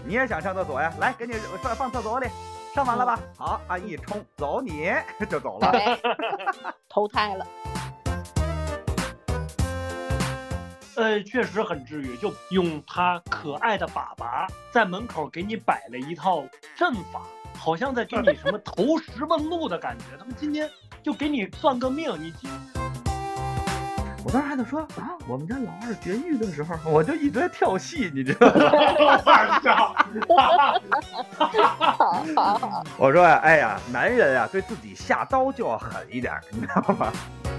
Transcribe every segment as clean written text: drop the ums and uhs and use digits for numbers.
你也想上厕所呀？来，给你放厕所里，上完了吧？好啊，一冲走你就走了， 投胎了。 确实很治愈，就用他可爱的粑粑在门口给你摆了一套阵法，好像在给你什么投石问路的感觉。他们今天就给你算个命， 我当时还在说啊，我们家老二绝育的时候，我就一直在跳戏，你知道吗？我说哎呀，男人啊，对自己下刀就要狠一点，你知道吗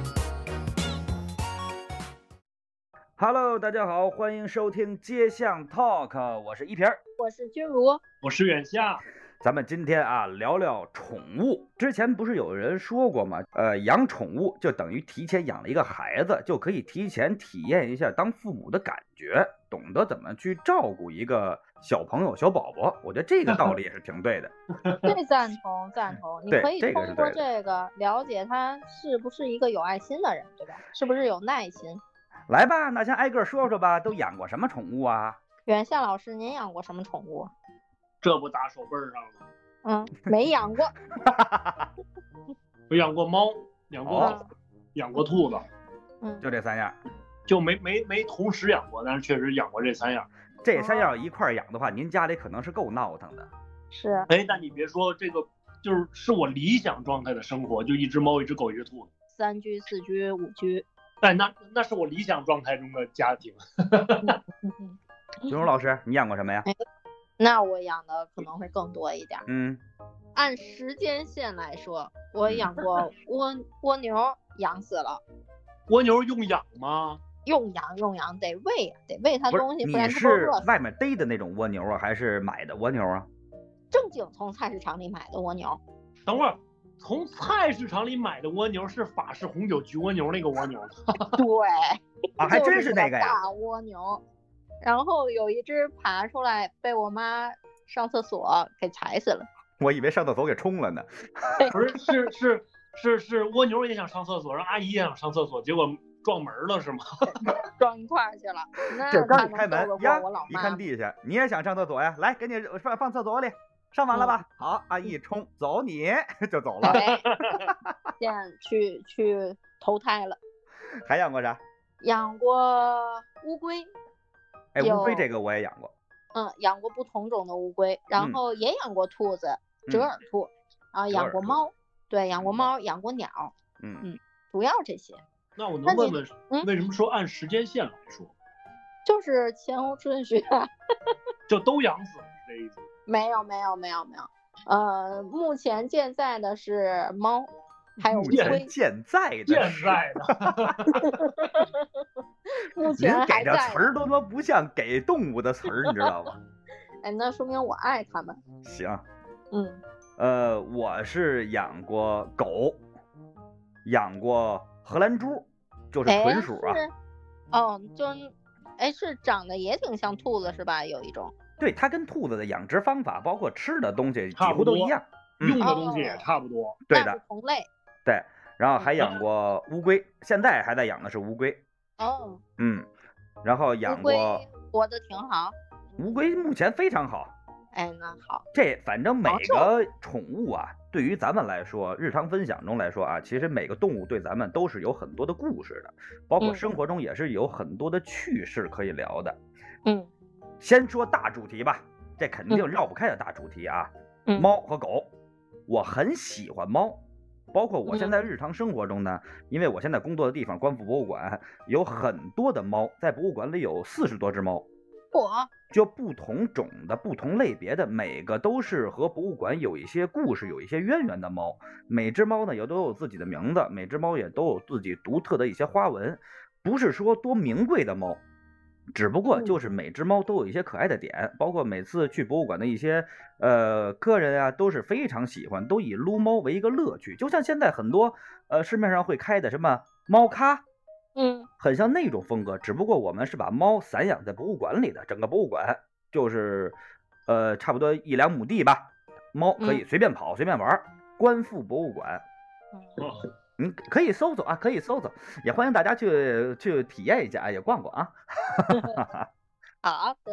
？Hello， 大家好，欢迎收听街巷 Talk， 我是一平， 我是君如， 我是远夏。 咱们今天啊聊聊宠物。之前不是有人说过吗？养宠物就等于提前养了一个孩子，就可以提前体验一下当父母的感觉，懂得怎么去照顾一个小朋友、小宝宝。我觉得这个道理也是挺对的。 对，赞同。你可以通过这个了解他是不是一个有爱心的人，对吧？是不是有耐心？ 来吧，那先挨个说说吧，都养过什么宠物啊？ 远夏老师，您养过什么宠物？ 这不打手背上了吗？ 没养过。 我养过猫，养过狗，养过兔子， 就这三样， 就没同时养过，但是确实养过这三样。 这三样一块养的话，您家里可能是够闹腾的。 是。 但你别说这个，是我理想状态的生活，就一只猫，一只狗，一只兔子 ，3居、4居、5居。 那是我理想状态中的家庭。 君如老师，你养过什么呀？ 那我养的可能会更多一点。 按时间线来说，我养过蜗牛，养死了。 蜗牛用养吗？ 用养，得喂它东西，不然它不饿死。你是外面逮的那种蜗牛啊，还是买的蜗牛啊？ 正经从菜市场里买的蜗牛。 等会儿，从菜市场里买的蜗牛是法式红酒焗蜗牛那个蜗牛。 对啊，还真是那个呀。 大蜗牛。然后有一只爬出来，被我妈上厕所给踩死了。 我以为上厕所给冲了呢。 不是蜗牛也想上厕所，让阿姨也想上厕所，结果撞门了是吗？ 撞一块去了。 这刚开门呀，一看地下，你也想上厕所呀？来，给你放厕所里，上完了吧？好，阿姨冲走你就走了。 现在去投胎了。 还养过啥？ 养过乌龟。 乌龟这个我也养过。 养过不同种的乌龟，然后也养过兔子，折耳兔，然后养过猫，对，养过猫，养过鸟，主要这些。 那我能问问，为什么说按时间线来说？ 就是前后顺序啊。 就都养死了是这意思？ 没有。目前健在的是猫，还有乌龟。 健在的。 目前还在。 您给这词儿都说不像给动物的词儿，你知道吗？ 那说明我爱它们。 行。我是养过狗，养过荷兰猪，就是豚鼠啊。 是长得也挺像兔子是吧？有一种。 对，它跟兔子的养殖方法，包括吃的东西几乎都一样， 用的东西也差不多。 对的， 同类。 对，然后还养过乌龟，现在还在养的是乌龟。然后养过。乌龟活得挺好。 乌龟目前非常好。 那好。 这反正每个宠物啊，对于咱们来说，日常分享中来说啊，其实每个动物对咱们都是有很多的故事的，包括生活中也是有很多的趣事可以聊的。先说大主题吧，这肯定绕不开的大主题啊。猫和狗，我很喜欢猫，包括我现在日常生活中呢，因为我现在工作的地方观复博物馆有很多的猫，在博物馆里有40多只猫。就不同种的不同类别的，每个都是和博物馆有一些故事有一些渊源的猫，每只猫呢也都有自己的名字，每只猫也都有自己独特的一些花纹，不是说多名贵的猫，只不过就是每只猫都有一些可爱的点，包括每次去博物馆的一些客人啊都是非常喜欢，都以撸猫为一个乐趣，就像现在很多市面上会开的什么猫咖，很像那种风格，只不过我们是把猫散养在博物馆里的，整个博物馆就是差不多1-2亩地吧，猫可以随便跑随便玩，观复博物馆。可以搜搜啊，可以搜搜，也欢迎大家去体验一下，也逛逛啊。 好，得嘞。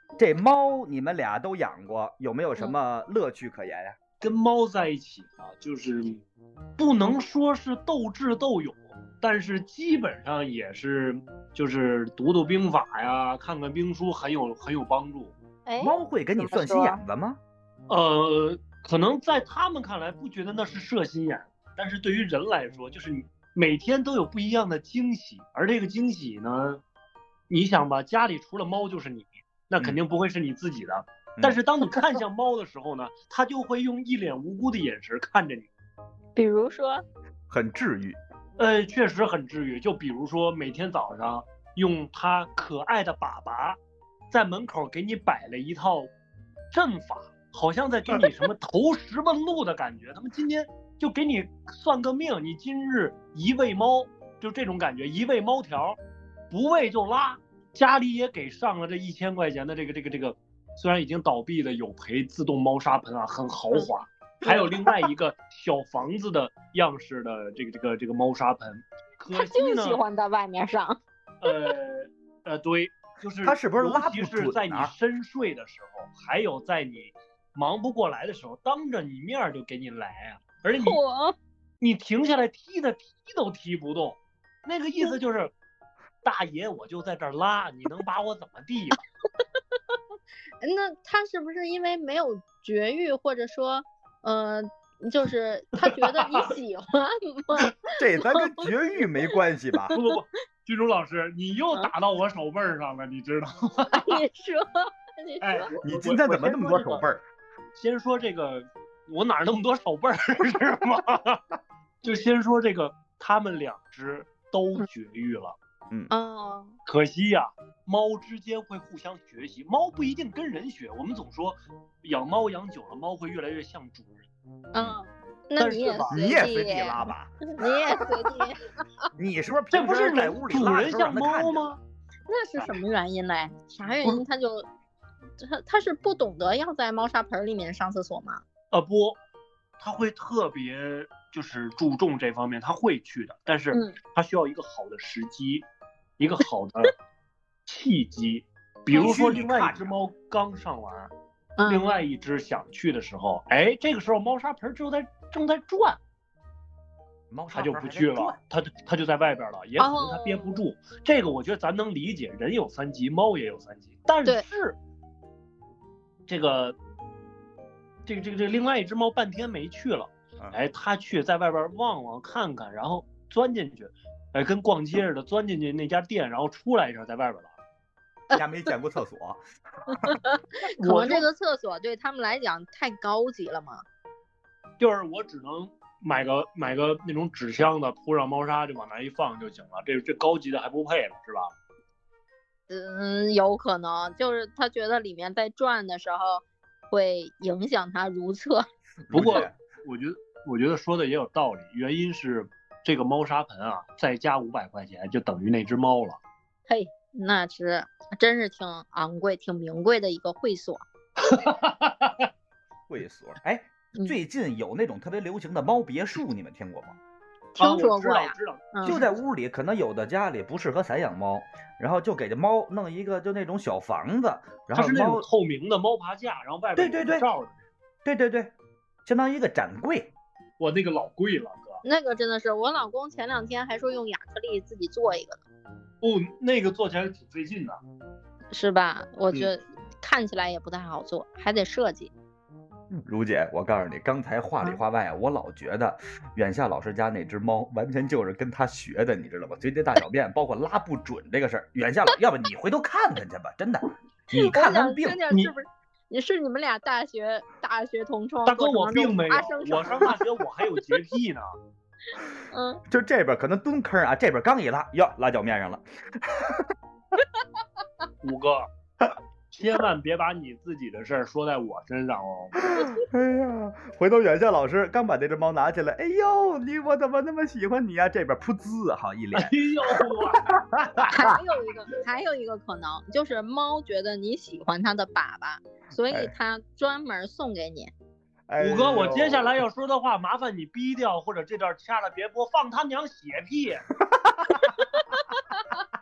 这猫你们俩都养过，有没有什么乐趣可言呀？ 跟猫在一起啊，就是不能说是斗智斗勇，但是基本上也是就是读读兵法呀，看看兵书，很有帮助。 猫会给你算心眼子吗？ 可能在他们看来不觉得那是射心眼，但是对于人来说，就是你每天都有不一样的惊喜，而这个惊喜呢，你想吧，家里除了猫就是你，那肯定不会是你自己的。但是当你看向猫的时候呢，它就会用一脸无辜的眼神看着你。 比如说， 很治愈。 确实很治愈。就比如说每天早上用它可爱的粑粑在门口给你摆了一套阵法，好像在给你什么投石问路的感觉。他们今天就给你算个命，你今日一喂猫，就这种感觉，一喂猫条，不喂就拉。家里也给上了这1000块钱的这个。虽然已经倒闭的有陪自动猫砂盆啊，很豪华，还有另外一个小房子的样式的这个猫砂盆。 他就喜欢在外面上。 对，就是他是不是拉不准啊？ 尤其是在你深睡的时候，还有在你忙不过来的时候，当着你面就给你来啊，而且你停下来踢都踢不动，那个意思就是，大爷我就在这儿拉，你能把我怎么地吧？ 那他是不是因为没有绝育，或者说，就是他觉得你喜欢吗？ 这咱跟绝育没关系吧？ 不，君竹老师，你又打到我手背上了，你知道吗？ 你说， 你今天怎么那么多手背？ 先说这个，我哪那么多手背是吗？就先说这个，他们2只都绝育了。可惜呀，猫之间会互相学习，猫不一定跟人学。我们总说养猫养久了，猫会越来越像主人。 那你也随地拉吧？ 你也随地？ 你是不是这不是在屋里主人像猫吗？ 那是什么原因嘞？啥原因他是不懂得要在猫砂盆里面上厕所吗？ 不，他会特别就是注重这方面，他会去的，但是他需要一个好的时机。一个好的契机，比如说另外一只猫刚上完，另外一只想去的时候，这个时候猫砂盆正在转，它就不去了，它就在外边了，也可能它憋不住。这个我觉得咱能理解，人有3急，猫也有3急，但是这个另外一只猫半天没去了，它去在外边望看看，然后钻进去。跟逛街似的，钻进去那家店，然后出来一下在外边了。 家没见过厕所， 可能这个厕所对他们来讲太高级了嘛。 就是我只能买个那种纸箱子，铺上猫砂就往那一放就行了。这高级的还不配了，是吧？ 有可能就是他觉得里面在转的时候会影响他如厕。 不过我觉得说的也有道理，原因是。这个猫砂盆啊，再加500块钱就等于那只猫了。 嘿，那是真是挺昂贵、挺名贵的一个会所。 会所，最近有那种特别流行的猫别墅，你们听过吗？ 听说过呀， 知道。 就在屋里，可能有的家里不适合散养猫，然后就给这猫弄一个就那种小房子，然后它是那种透明的猫爬架，然后外边罩着。 对，相当于一个展柜。 哇，那个老贵了。 那个真的是，我老公前2天还说用亚克力自己做一个呢。 那个做起来挺费劲的， 是吧？我觉得看起来也不太好做，还得设计。 如姐，我告诉你，刚才话里话外我老觉得远夏老师家那只猫完全就是跟他学的，你知道吗？随地大小便，包括拉不准这个事儿。远夏老，要不你回头看看去吧，真的，你看看病， 是不是？你是你们俩大学同窗？ 大哥，我并没有，我上大学我还有洁癖呢。 就这边可能蹲坑啊，这边刚一拉，拉脚面上了。 五哥，千万别把你自己的事儿说在我身上哦。 哎呀，回头远夏老师刚把这只猫拿起来，哎呦，我怎么那么喜欢你呀？这边噗呲，好一脸。 哎呦， 还有一个可能就是猫觉得你喜欢它的粑粑，所以它专门送给你。 五哥，我接下来要说的话，麻烦你逼掉，或者这段掐了别播，放他娘血屁。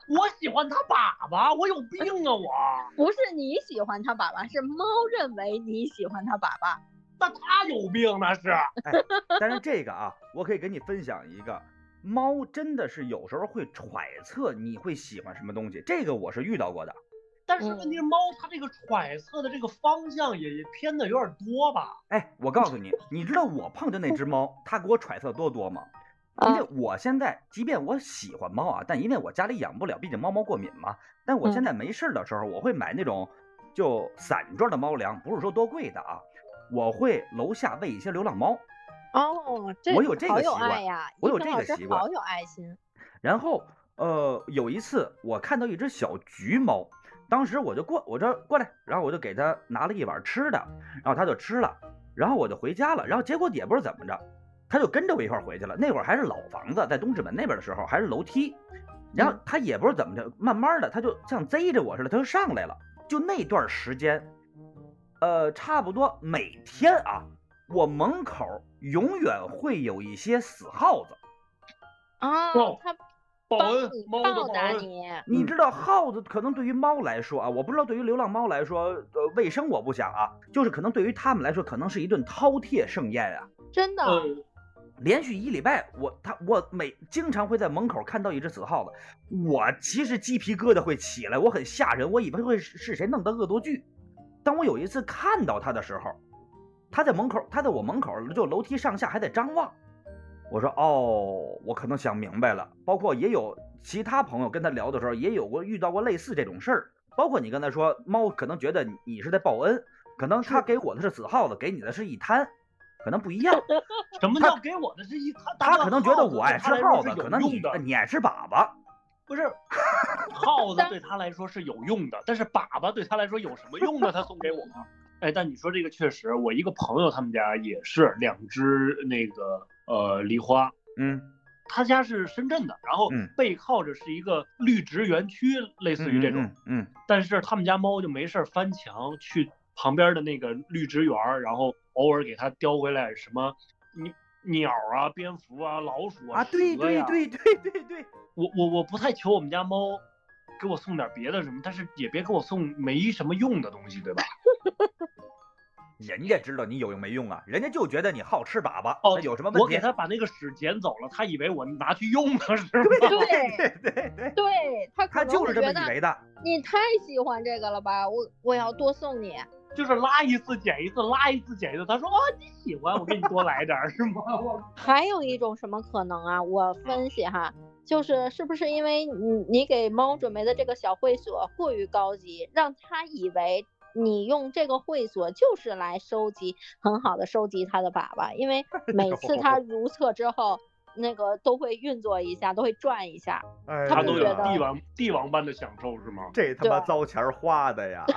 我喜欢他粑粑，我有病啊我！ 不是你喜欢他粑粑，是猫认为你喜欢他粑粑。 那他有病那是。 但是这个啊，我可以跟你分享一个，猫真的是有时候会揣测你会喜欢什么东西，这个我是遇到过的。 但是问题是猫它这个揣测的这个方向也偏的有点多吧？ 我告诉你，你知道我碰见那只猫，它给我揣测多吗？因为我现在即便我喜欢猫啊，但因为我家里养不了，毕竟猫过敏嘛。但我现在没事的时候，我会买那种就散装的猫粮，不是说多贵的啊。我会楼下喂一些流浪猫。 这我有这个习惯， 好有爱呀！ 我有这个习惯， 好有爱心。 然后有一次我看到一只小橘猫，当时我这过来，然后我就给它拿了一碗吃的，然后它就吃了，然后我就回家了，然后结果也不知道怎么着，它就跟着我一块回去了。那会儿还是老房子，在东直门那边的时候还是楼梯，然后它也不知道怎么着，慢慢的它就像贼着我似的，它就上来了。就那段时间，差不多每天啊，我门口永远会有一些死耗子。 它报恩， 报答你。 你知道耗子可能对于猫来说啊，我不知道对于流浪猫来说，卫生我不想啊，就是可能对于他们来说，可能是一顿饕餮盛宴啊。 真的。 连续1礼拜，我经常会在门口看到一只死耗子，我其实鸡皮疙瘩会起来，我很吓人，我以为会是谁弄的恶作剧。当我有一次看到它的时候，它在我门口就楼梯上下还在张望。我说我可能想明白了。包括也有其他朋友跟他聊的时候，也有遇到过类似这种事儿。包括你刚才说猫可能觉得你是在报恩，可能他给我的是死耗子，给你的是一滩，可能不一样。 什么叫给我的是一滩？ 他可能觉得我爱吃耗子，可能你爱吃粑粑。 不是，耗子对他来说是有用的，但是粑粑对他来说有什么用呢？他送给我。但你说这个确实，我一个朋友他们家也是2只那个狸花，他家是深圳的，然后背靠着是一个绿植园区，类似于这种，但是他们家猫就没事翻墙去旁边的那个绿植园，然后偶尔给它叼回来什么鸟啊、蝙蝠啊、老鼠啊、 对， 我不太求我们家猫给我送点别的什么，但是也别给我送没什么用的东西，对吧？ 人家知道你有用没用啊，人家就觉得你好吃粑粑，有什么问题？ 我给他把那个屎捡走了，他以为我拿去用了，是吗？ 对，他就是这么以为的。 你太喜欢这个了吧？我要多送你。 就是拉一次捡一次，拉一次捡一次。他说你喜欢，我给你多来点，是吗？ 还有一种什么可能啊？我分析哈，是不是因为你给猫准备的这个小会所过于高级，让它以为你用这个会所就是来很好的收集它的粑粑，因为每次它如厕之后，那个都会运作一下，都会转一下， 他都有帝王般的享受，是吗？ 这他妈糟钱花的呀！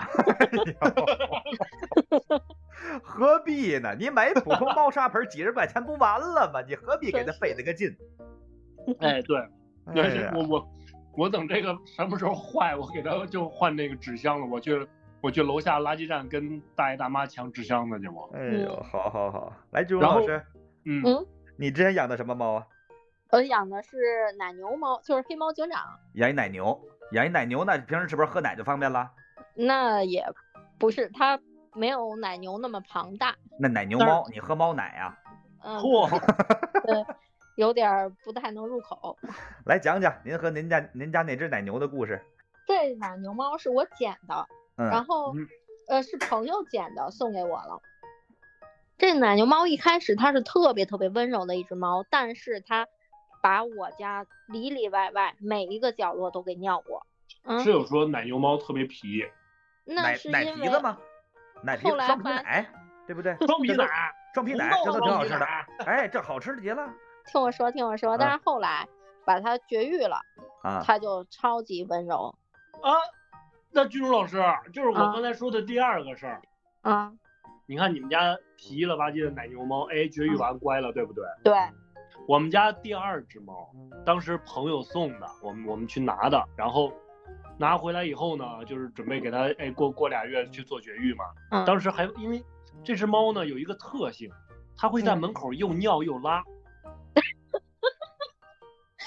何必呢？你买普通猫砂盆几十块钱不完了吗？你何必给它费那个劲？ 对，我等这个什么时候坏，我给它就换那个纸箱了。我去楼下垃圾站跟大爷大妈抢纸箱子去我。 好，来，志荣老师，你之前养的什么猫啊？ 我养的是奶牛猫，就是黑猫警长。 养一奶牛，那平时是不是喝奶就方便了？ 那也不是，它没有奶牛那么庞大。 那奶牛猫，你喝猫奶啊？ 对，有点不太能入口。 来讲讲您和您家那只奶牛的故事。 这奶牛猫是我捡的。然后是朋友捡的，送给我了。这奶牛猫一开始它是特别特别温柔的一只猫，但是它把我家里里外外每一个角落都给尿过。 是有说奶牛猫特别皮？ 那是因为奶皮子吗？奶皮双皮奶，对不对？ 双皮奶， 这都挺好吃的。这好吃极了。 听我说，但是后来把它绝育了，它就超级温柔啊。那君如老师，就是我刚才说的第二个事儿你看你们家皮了吧唧的奶牛猫，绝育完乖了，对不对？ 对。 我们家第2只猫，当时朋友送的，我们去拿的，然后拿回来以后呢，就是准备给它过2月去做绝育嘛。当时还因为这只猫呢有一个特性，它会在门口又尿又拉。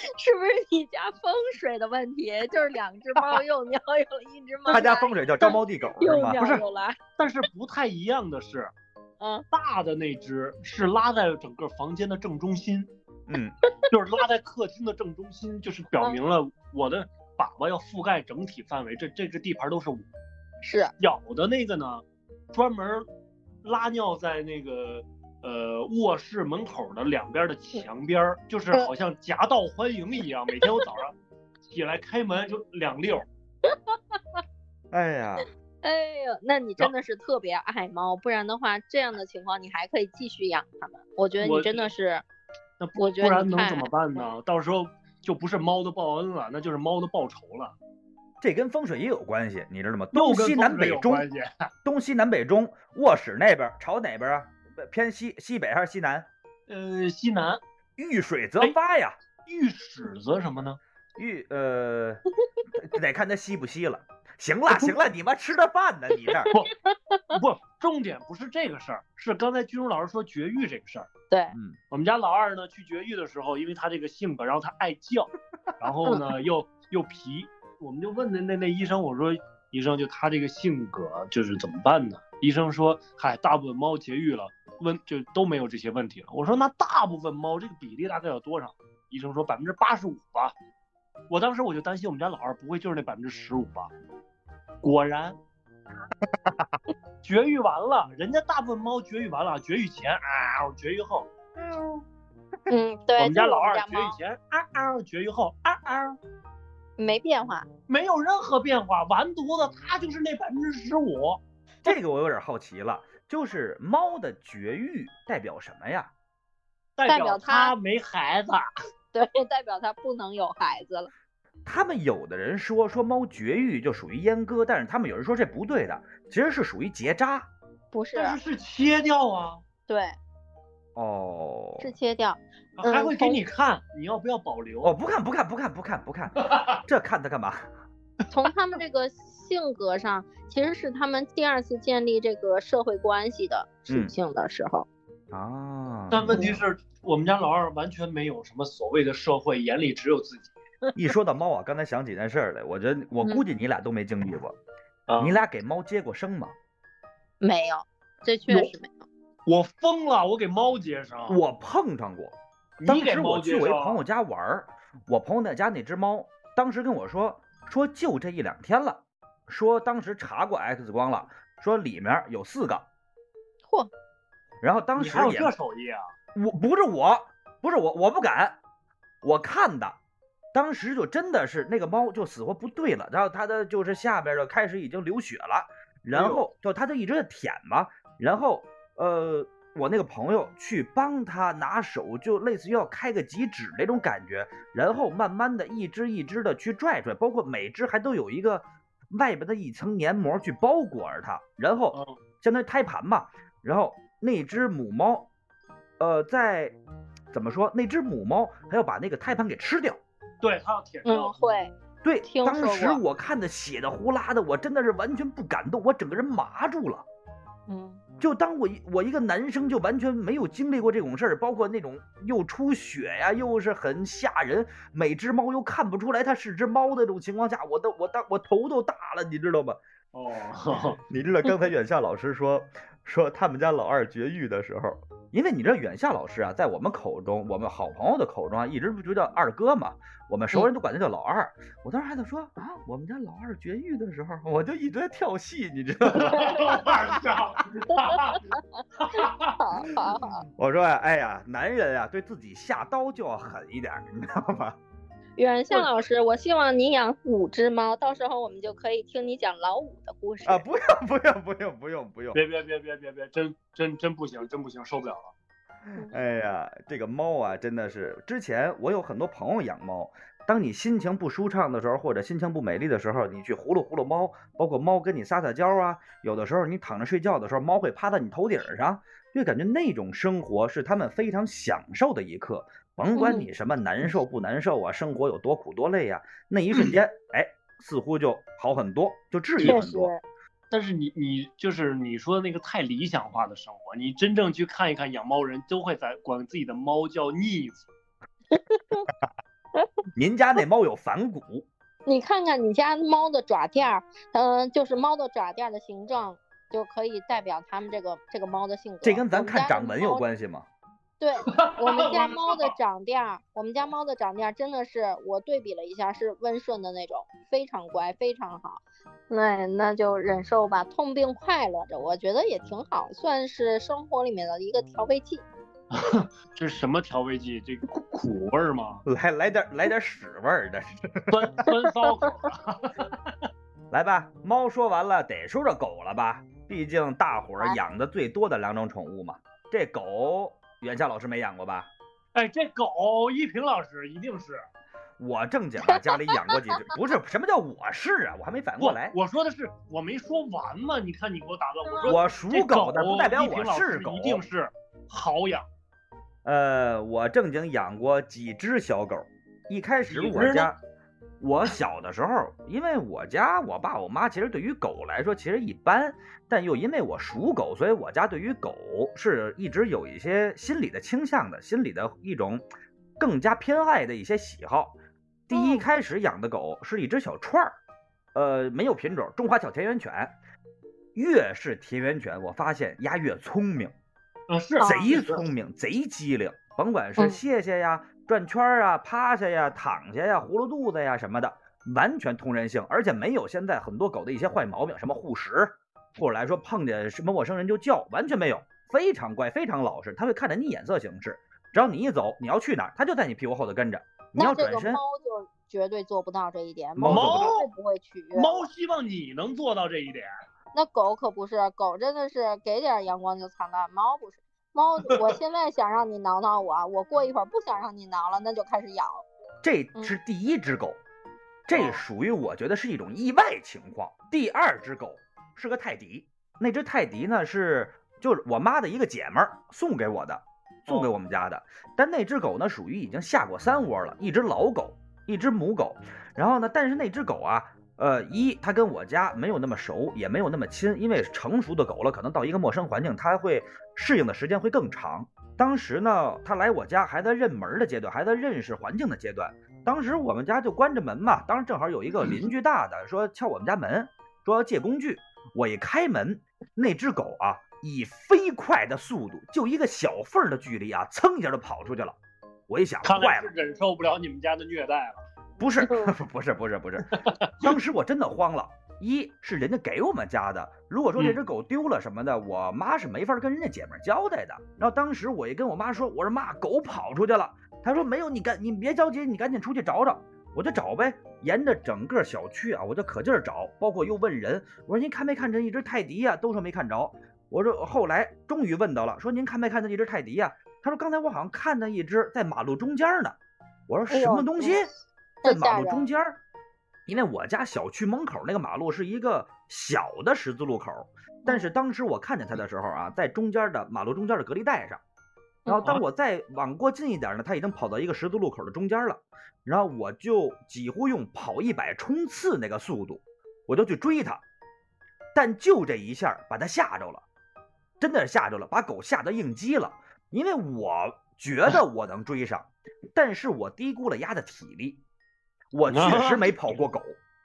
是不是你家风水的问题？就是2只猫又喵，有1只猫来。 他家风水叫招猫递狗是又吗？ 不是喵又来。 但是不太一样的是， 嗯， 大的那只是拉在整个房间的正中心， 嗯， 就是拉在客厅的正中心，就是表明了我的粑粑要覆盖整体范围，这个地盘都是我。 是小的那个呢，专门拉尿在那个卧室门口的两边的墙边，就是好像夹道欢迎一样，每天我早上起来开门就2溜。 哎呀， 哎呦，那你真的是特别爱猫，不然的话，这样的情况你还可以继续养它们。我觉得你真的是， 那我觉得不然你太能怎么办呢？到时候就不是猫的报恩了，那就是猫的报仇了。 这跟风水也有关系，你知道吗？ 又跟东西南风水北中， 有关系。 东西南北中，卧室那边朝哪边啊？偏西北还是西南？ 西南遇水则发呀。 遇屎则什么呢？ 得看它稀不稀了。行了行了，你妈吃的饭呢？你这儿不，重点不是这个事儿，是刚才军中老师说绝育这个事儿。 对， 我们家老二呢去绝育的时候，因为他这个性格，然后他爱叫，然后呢又皮，我们就问那医生，我说医生就他这个性格就是怎么办呢？医生说，嗨，大部分猫绝育了，就都没有这些问题了。我说那大部分猫这个比例大概有多少？医生说85%吧。我当时我就担心我们家老二不会就是那15%吧。果然，绝育完了，人家大部分猫绝育完了，绝育前绝育后， 对， 我们家老二就是我们家猫绝育前绝育后没变化， 没有任何变化，完犊子，它就是那15%。 这个我有点好奇了，就是猫的绝育代表什么呀？ 代表它没孩子。 对，代表它不能有孩子了。 他们有的人说猫绝育就属于阉割，但是他们有人说这不对的，其实是属于结扎。 不是， 但是切掉啊。 对， 哦， 是切掉， 还会给你看，你要不要保留？ 哦，不看，这看它干嘛？ 从他们这个性格上，其实是他们第2次建立这个社会关系的属性的时候。 啊， 但问题是我们家老二完全没有什么所谓的社会，眼里只有自己。 一说到猫啊，刚才想起件事来，我觉得我估计你俩都没经历过。你俩给猫接过生吗？ 没有，这确实没有。 我疯了，我给猫接生。 我碰上过。当时我去我一朋友家玩，我朋友家那只猫，当时跟我说就这1-2天了，说当时查过 X 光了，说里面有4个。 嚯！ 然后当时你还有这手艺啊？ 不是我不敢，我看的。当时就真的是那个猫就死活不对了，然后它的就是下边的开始已经流血了，然后就它就一直在舔嘛，然后我那个朋友去帮他拿手，就类似于要开个几指那种感觉，然后慢慢的一只一只的去拽，包括每只还都有一个外边的一层黏膜去包裹着它，然后相当于胎盘嘛，然后那只母猫在怎么说，那只母猫还要把那个胎盘给吃掉。 对，它要舔掉。 会。 对，当时我看的血的呼啦的，我真的是完全不敢动，我整个人麻住了。就当我一个男生就完全没有经历过这种事儿，包括那种又出血呀，又是很吓人，每只猫又看不出来它是只猫的这种情况下，我头都大了，你知道吗？你知道刚才远夏老师说他们家老二绝育的时候，因为你知道远夏老师啊，在我们口中，我们好朋友的口中啊，一直不就叫二哥嘛，我们熟人都管他叫老二。我当时还在说我们家老二绝育的时候，我就一直在跳戏，你知道吗？我说哎呀，男人啊，对自己下刀就要狠一点，你知道吗？ 远向老师，我希望你养5只猫，到时候我们就可以听你讲老5的故事啊！不用， 别，真不行，受不了了。 哎呀，这个猫啊，真的是，之前我有很多朋友养猫，当你心情不舒畅的时候，或者心情不美丽的时候，你去呼噜猫，包括猫跟你撒娇啊，有的时候你躺着睡觉的时候，猫会趴在你头顶上，就感觉那种生活是他们非常享受的一刻。甭管你什么难受不难受啊，生活有多苦多累啊，那一瞬间，似乎就好很多，就治愈很多。 但是你就是你说的那个太理想化的生活，你真正去看一看，养猫人都会管自己的猫叫逆子。 您家那猫有反骨， 你看看你家猫的爪垫儿，就是猫的爪垫的形状，就可以代表它们这个猫的性格。 这跟咱看掌纹有关系吗？ 对，我们家猫的掌垫儿，真的是我对比了一下，是温顺的那种，非常乖，非常好。那就忍受吧，痛并快乐着，我觉得也挺好，算是生活里面的一个调味剂。 这是什么调味剂？这个苦味儿吗？ 来点屎味儿的， 酸骚口。 来吧，猫说完了，得说说狗了吧？毕竟大伙儿养的最多的2种宠物嘛。这狗，袁夏老师没养过吧？ 哎，这狗一平老师一定是。 我正经啊，家里养过几只。不是，什么叫我是啊？我还没反应过来。 我说的是，我没说完嘛？你看你给我打断，我说我属狗的，不代表我是狗。 一定是好养。 我正经养过几只小狗。一开始我小的时候，因为我家我爸我妈其实对于狗来说其实一般，但又因为我属狗，所以我家对于狗是一直有一些心理的倾向的，心理的一种更加偏爱的一些喜好。第一开始养的狗是一只小串儿，没有品种，中华小田园犬。越是田园犬，我发现鸭越聪明， 是贼聪明，贼机灵，甭管是谢谢呀、转圈啊、趴下呀、躺下呀、葫芦肚子呀什么的，完全通人性，而且没有现在很多狗的一些坏毛病，什么护食，或者来说碰见什么陌生人就叫，完全没有，非常乖，非常老实，它会看着你眼色行事，只要你一走，你要去哪儿，它就在你屁股后头跟着。你要转身， 猫就绝对做不到这一点， 猫绝对不会取悦。 猫希望你能做到这一点。 那狗可不是，狗真的是给点阳光就灿烂，猫不是。猫，我现在想让你挠挠我过一会儿不想让你挠了，那就开始咬。 这是第一只狗，这属于我觉得是一种意外情况。第二只狗是个泰迪，那只泰迪呢就是我妈的一个姐们儿送给我的，送给我们家的。但那只狗呢属于已经下过3窝了，一只老狗，一只母狗。然后呢，但是那只狗啊，它跟我家没有那么熟，也没有那么亲，因为成熟的狗了，可能到一个陌生环境，它会适应的时间会更长。当时呢，它来我家还在认门的阶段，还在认识环境的阶段。当时我们家就关着门嘛，当时正好有一个邻居大的说敲我们家门，说要借工具。我一开门，那只狗啊，以飞快的速度，就一个小缝的距离啊，噌一下就跑出去了。我一想，坏了， 忍受不了你们家的虐待了。 不是，当时我真的慌了。一是人家给我们家的，如果说这只狗丢了什么的，我妈是没法跟人家姐妹交代的。然后当时我一跟我妈说，我说妈，狗跑出去了。她说没有，你别着急，你赶紧出去找找。我就找呗，沿着整个小区啊，我就可劲儿找，包括又问人，我说您看没看见一只泰迪呀？都说没看着。我说后来终于问到了，说您看没看见一只泰迪呀？他说刚才我好像看到一只在马路中间呢。我说什么东西？在马路中间？因为我家小区门口那个马路是一个小的十字路口，但是当时我看见它的时候啊，在中间的马路中间的隔离带上。然后当我再往过近一点呢，它已经跑到一个十字路口的中间了。然后我就几乎用跑100冲刺那个速度，我就去追它。但就这一下把它吓着了，真的是吓着了，把狗吓得应激了。因为我觉得我能追上，但是我低估了鸭的体力，我确实没跑过狗。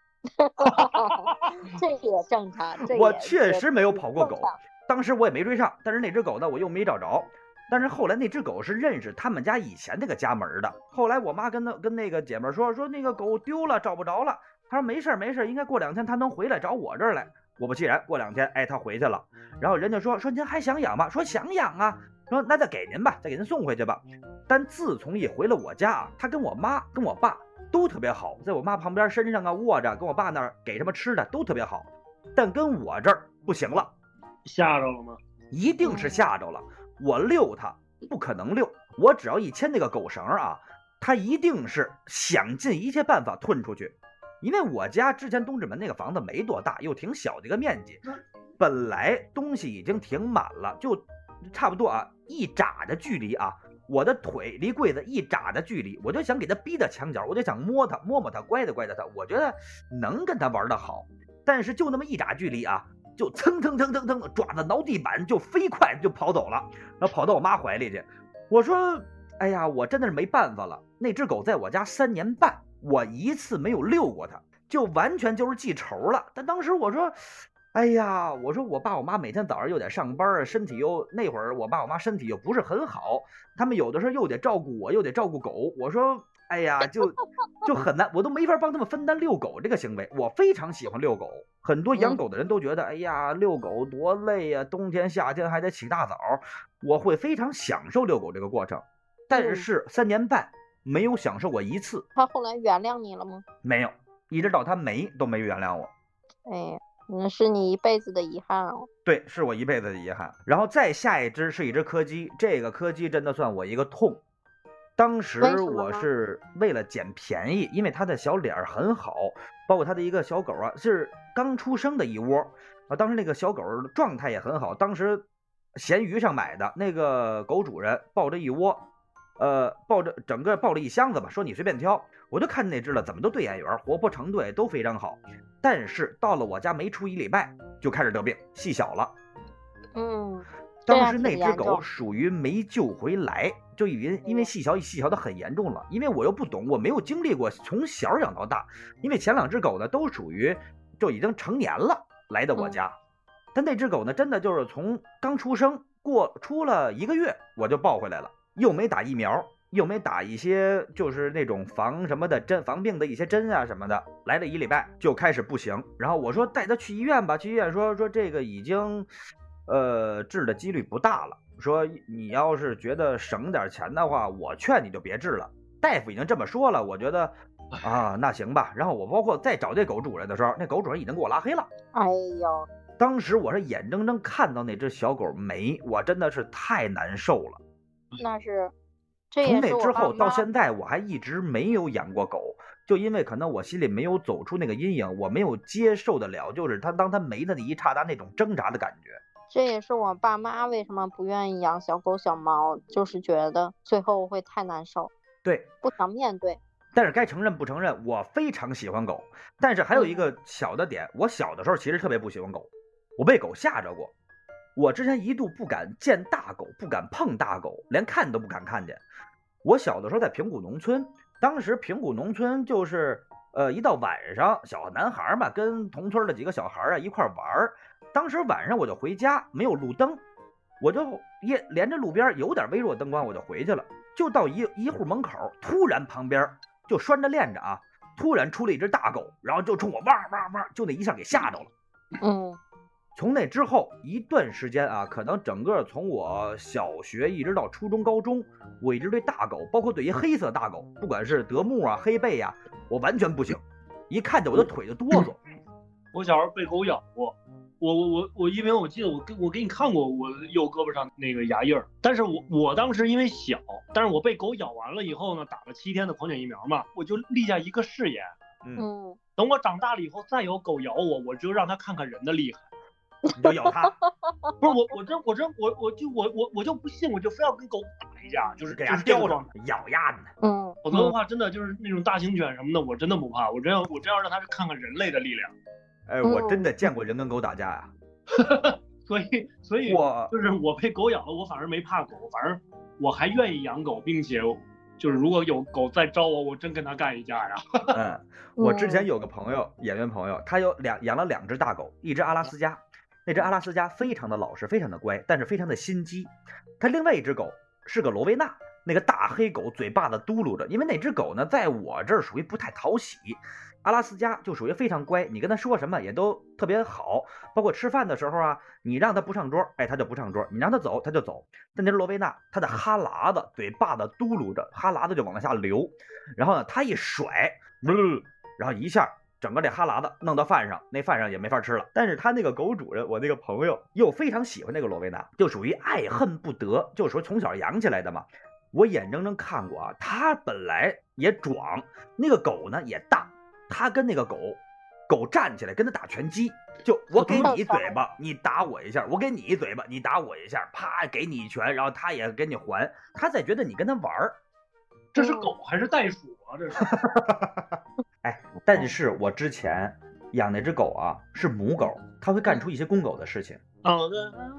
这也正常， 我确实没有跑过狗，当时我也没追上，但是那只狗呢，我又没找着。但是后来那只狗是认识他们家以前那个家门的。后来我妈跟那个姐妹说那个狗丢了，找不着了。她说没事，应该过2天她能回来找我这儿来。果不其然，过2天，她回去了。然后人家说您还想养吗？说想养啊。说那再给您吧，再给您送回去吧。但自从一回了我家啊，她跟我妈跟我爸都特别好，在我妈旁边身上啊卧着，跟我爸那儿给什么吃的都特别好。但跟我这儿不行了。 吓着了吗？ 一定是吓着了。我遛它不可能遛，我只要一牵那个狗绳啊，它一定是想尽一切办法吞出去。因为我家之前东直门那个房子没多大，又挺小的一个面积，本来东西已经挺满了，就差不多啊1拃的距离啊，我的腿离柜子1拃的距离，我就想给它逼到墙角，我就想摸它，乖的它，我觉得能跟它玩得好。但是就那么1拃距离啊，就蹭爪子挠地板，就飞快就跑走了，然后跑到我妈怀里去。我说哎呀，我真的是没办法了。那只狗在我家3年半，我一次没有遛过它，就完全就是记仇了。但当时我说，哎呀，我说我爸我妈每天早上又得上班，身体又那会儿我爸我妈身体又不是很好，他们有的时候又得照顾我，又得照顾狗。我说，哎呀，就很难，我都没法帮他们分担遛狗这个行为。我非常喜欢遛狗，很多养狗的人都觉得，哎呀，遛狗多累呀，冬天夏天还得起大早。我会非常享受遛狗这个过程，但是3年半没有享受过一次。 他后来原谅你了吗？ 没有，一直到他都没原谅我。 哎，那是你一辈子的遗憾哦。 对，是我一辈子的遗憾。然后再下一只是一只柯基，这个柯基真的算我一个痛。当时我是为了捡便宜，因为它的小脸很好，包括它的一个小狗啊，是刚出生的一窝啊。当时那个小狗状态也很好，当时闲鱼上买的，那个狗主人抱着一窝，抱了一箱子吧，说你随便挑。我就看那只了，怎么都对眼缘，活泼成对，都非常好。但是到了我家没出1礼拜就开始得病，细小了。当时那只狗属于没救回来，就因为细小的很严重了。因为我又不懂，我没有经历过从小养到大。因为前2只狗呢都属于就已经成年了来的我家，但那只狗呢真的就是从刚出生出了1个月我就抱回来了，又没打疫苗，又没打一些就是那种防什么的针，防病的一些针啊什么的，来了1礼拜就开始不行。然后我说带它去医院吧，去医院说这个已经治的几率不大了，说你要是觉得省点钱的话，我劝你就别治了。大夫已经这么说了，我觉得啊那行吧。然后我包括再找这狗主人的时候，那狗主人已经给我拉黑了。 哎呦， 当时我是眼睁睁看到那只小狗没，我真的是太难受了。 那是从那之后到现在我还一直没有养过狗，就因为可能我心里没有走出那个阴影，我没有接受得了，就是当它没的那一刹那那种挣扎的感觉。 这也是我爸妈为什么不愿意养小狗小猫，就是觉得最后会太难受， 对， 不想面对。 但是该承认不承认，我非常喜欢狗。但是还有一个小的点，我小的时候其实特别不喜欢狗，我被狗吓着过。我之前一度不敢见大狗，不敢碰大狗，连看都不敢看见。我小的时候在平谷农村，当时平谷农村就是一到晚上，小男孩嘛跟同村的几个小孩啊一块玩。当时晚上我就回家，没有路灯，我就连着路边有点微弱灯光我就回去了。就到一户门口，突然旁边就拴着链着啊，突然出了一只大狗，然后就冲我汪汪汪，就那一下给吓着了。从那之后一段时间啊，可能整个从我小学一直到初中高中，我一直对大狗，包括对于黑色大狗，不管是德牧啊黑背啊，我完全不行，一看见我的腿就哆嗦。 我小时候被狗咬过，我因为我记得我给你看过我右胳膊上那个牙印儿，但是我当时因为小，但是我被狗咬完了以后呢，打了7天的狂犬疫苗嘛，我就立下一个誓言，等我长大了以后再有狗咬我，我就让它看看人的厉害。 你就咬它？ 不是我就不信，我就非要跟狗打一架，就是给它叼上咬呀呢。否则的话，真的就是那种大型犬什么的，我真的不怕，我真要让它看看人类的力量。 哎，我真的见过人跟狗打架呀。 所以就是我被狗咬了，我反而没怕狗，反而我还愿意养狗，并且就是如果有狗再招我真跟它干一架呀。 我之前有个朋友，演员朋友，他养了2只大狗，一只阿拉斯加。那只阿拉斯加非常的老实，非常的乖，但是非常的心机。他另外一只狗是个罗威纳，那个大黑狗嘴巴子嘟噜着，因为那只狗呢在我这儿属于不太讨喜，阿拉斯加就属于非常乖，你跟他说什么也都特别好，包括吃饭的时候啊，你让他不上桌，哎，他就不上桌，你让他走他就走。但那只罗威纳，他的哈喇子嘴巴子嘟噜着，哈喇子就往下流，然后呢他一甩，然后一下整个这哈喇子弄到饭上，那饭上也没法吃了。但是他那个狗主人，我那个朋友又非常喜欢那个罗威纳，就属于爱恨不得，就属于从小养起来的嘛。我眼睁睁看过啊，他本来也壮，那个狗呢也大，他跟那个狗站起来跟他打拳击，就我给你一嘴巴，你打我一下，我给你一嘴巴，你打我一下，啪给你一拳，然后他也给你还，他在觉得你跟他玩儿。 这是狗还是袋鼠啊？这是。 哎，但是我之前养那只狗啊是母狗，它会干出一些公狗的事情。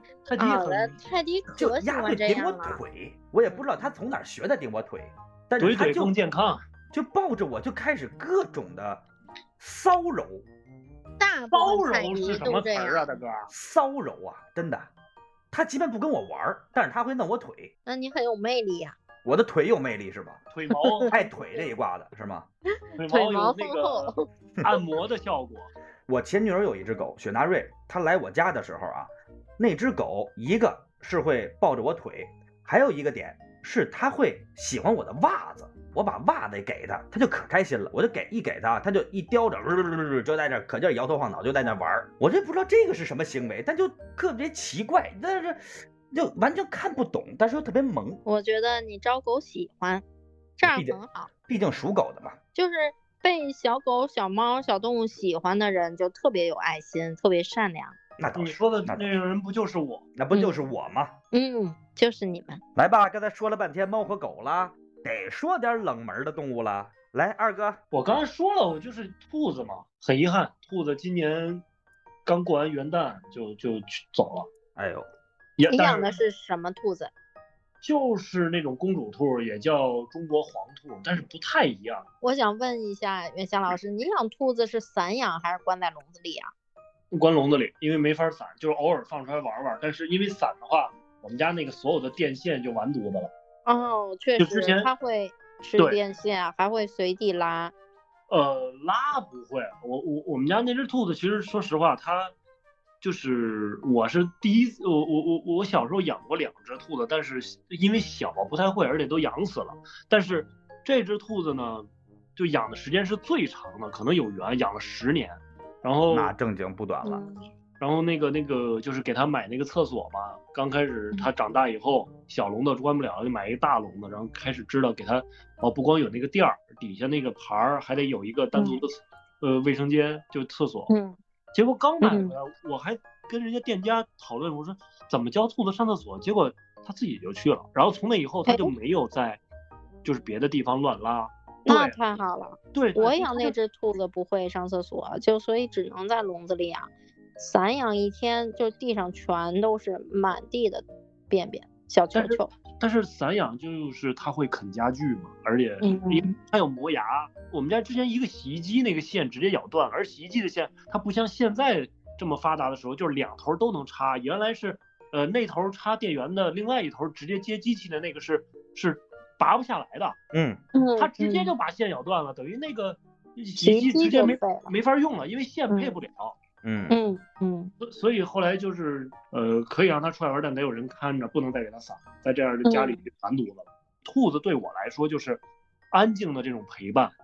泰迪好了，泰迪就可喜丫会欢这顶我样了。 腿，我也不知道他从哪儿学的顶我腿，但是怼怼他就更健康。 就抱着我就开始各种的骚扰， 大骚部分泰扰是迪什么词儿啊， 都这样。 大哥？ 骚扰啊，真的，他即便不跟我玩儿，但是他会弄我腿， 那你很有魅力呀、 我的腿有魅力是吧？ 腿毛爱腿这一挂的是吗？ 腿腿毛毛有那丰厚个按摩的效果。 我前女友有一只狗雪纳瑞，她来我家的时候啊，那只狗一个是会抱着我腿，还有一个点是它会喜欢我的袜子，我把袜子给它，它就可开心了，我就给它，它就一叼着，就在那可劲摇头晃脑，就在那玩儿。我这不知道这个是什么行为，但就特别奇怪，但是就完全看不懂，但是又特别萌。 我觉得你招狗喜欢，这样毕竟很好。 毕竟属狗的嘛。 就是被小狗、小猫、小动物喜欢的人，就特别有爱心，特别善良。 那倒是你说的那那个人不就是我？ 那不就是我吗？ 就是你们。 来吧，刚才说了半天猫和狗了，得说点冷门的动物了。来，二哥， 我刚才说了，我就是兔子嘛。很遗憾，兔子今年刚过完元旦就去走了。 哎呦， 你但养的是什么兔子？ 就是那种公主兔，也叫中国黄兔，但是不太一样。 我想问一下袁霞老师，你养兔子是散养还是关在笼子里啊？ 关笼子里，因为没法散，就是偶尔放出来玩玩。但是因为散的话，我们家那个所有的电线就完犊子了。 哦，确实， 就之前它会吃对电线，还会随地拉。 拉不会。我们家那只兔子，其实说实话，它就是我是第一次，我小时候养过2只兔子，但是因为小不太会，而且都养死了。但是这只兔子呢，就养的时间是最长的，可能有缘养了10年。然后那正经不短了。 然后那个就是给它买那个厕所嘛，刚开始它长大以后，小笼子关不了，就买一个大笼子，然后开始知道给它不光有那个垫儿，底下那个盘儿还得有一个单独的卫生间，就厕所。结果刚买回来，我还跟人家店家讨论，我说怎么教兔子上厕所，结果它自己就去了。然后从那以后，它就没有在就是别的地方乱拉。 那太好了。 对， 我养那只兔子不会上厕所，就所以只能在笼子里养。散养一天，就地上全都是满地的便便小球球。 但是散养就是它会啃家具嘛，而且它有磨牙。我们家之前一个洗衣机那个线直接咬断了，而洗衣机的线它不像现在这么发达的时候，就是2头都能插。原来是那头插电源的，另外一头直接接机器的那个是拔不下来的。它直接就把线咬断了，等于那个洗衣机直接没法用了，因为线配不了。所以后来就是可以让它出来玩，但得有人看着，不能再给它撒，在这样的家里就完犊子了。兔子对我来说就是安静的这种陪伴。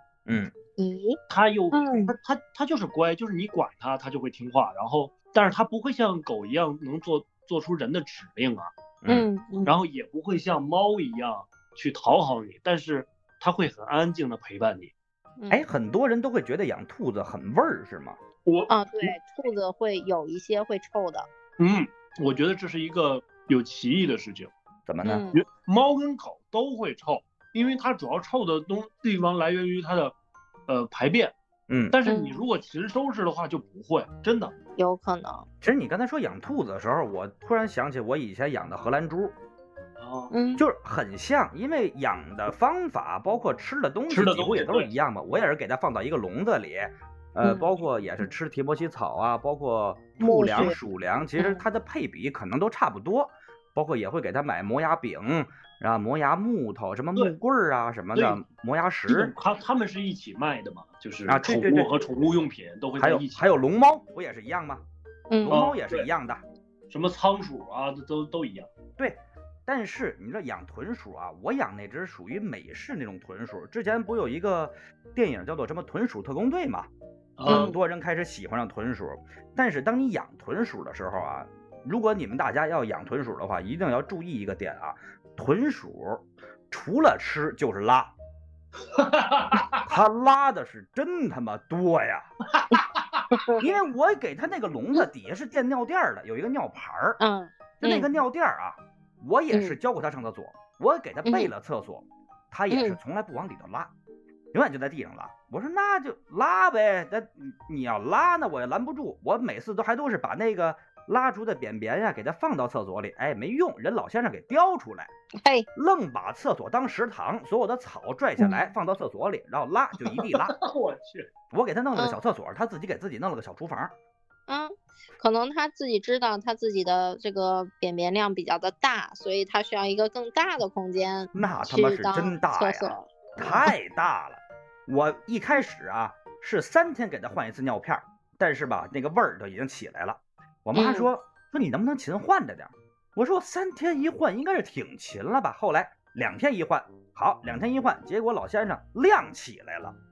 它就是乖，就是你管它，它就会听话。然后，但是它不会像狗一样能做出人的指令啊。然后也不会像猫一样去讨好你，但是它会很安静的陪伴你。 哎，很多人都会觉得养兔子很味儿，是吗？ 对，兔子会有一些会臭的。 我觉得这是一个有歧义的事情。 怎么呢？ 猫跟狗都会臭，因为它主要臭的地方来源于它的排便。但是你如果勤收拾的话就不会，真的有可能。 其实你刚才说养兔子的时候，我突然想起我以前养的荷兰猪。就是很像，因为养的方法包括吃的东西几乎也都是一样嘛。我也是给它放到一个笼子里，包括也是吃提莫西草啊，包括兔粮、鼠粮，其实它的配比可能都差不多。包括也会给它买磨牙饼，然后磨牙木头，什么木棍啊什么的，磨牙石。 他们是一起卖的嘛，就是宠物和宠物用品都会在一起。 还有龙猫不也是一样吗？龙猫也是一样的， 什么仓鼠啊，都一样。 对。但是你说养豚鼠啊，我养那只属于美式那种豚鼠。之前不有一个电影叫做什么《豚鼠特工队》嘛，很多人开始喜欢上豚鼠。但是当你养豚鼠的时候啊，如果你们大家要养豚鼠的话，一定要注意一个点啊，豚鼠除了吃就是拉，它拉的是真他妈多呀。因为我给它那个笼子底下是垫尿垫的，有一个尿盘儿，就那个尿垫啊。我也是教过他上厕所，我给他备了厕所，他也是从来不往里头拉，永远就在地上拉。我说那就拉呗，那你要拉呢，我也拦不住。我每次都是把那个拉出的便便呀，给它放到厕所里，哎，没用，人老先生给叼出来， 嘿， 愣把厕所当食堂，所有的草拽下来放到厕所里，然后拉就一地拉。 我去， 我给他弄了个小厕所，他自己给自己弄了个小厨房。 可能他自己知道他自己的这个便便量比较的大，所以他需要一个更大的空间。 那他妈是真大呀，太大了。我一开始啊是3天给他换一次尿片，但是吧那个味儿都已经起来了。我妈说你能不能勤换着点？我说我3天一换应该是挺勤了吧。后来2天一换，好2天一换，结果老先生量起来了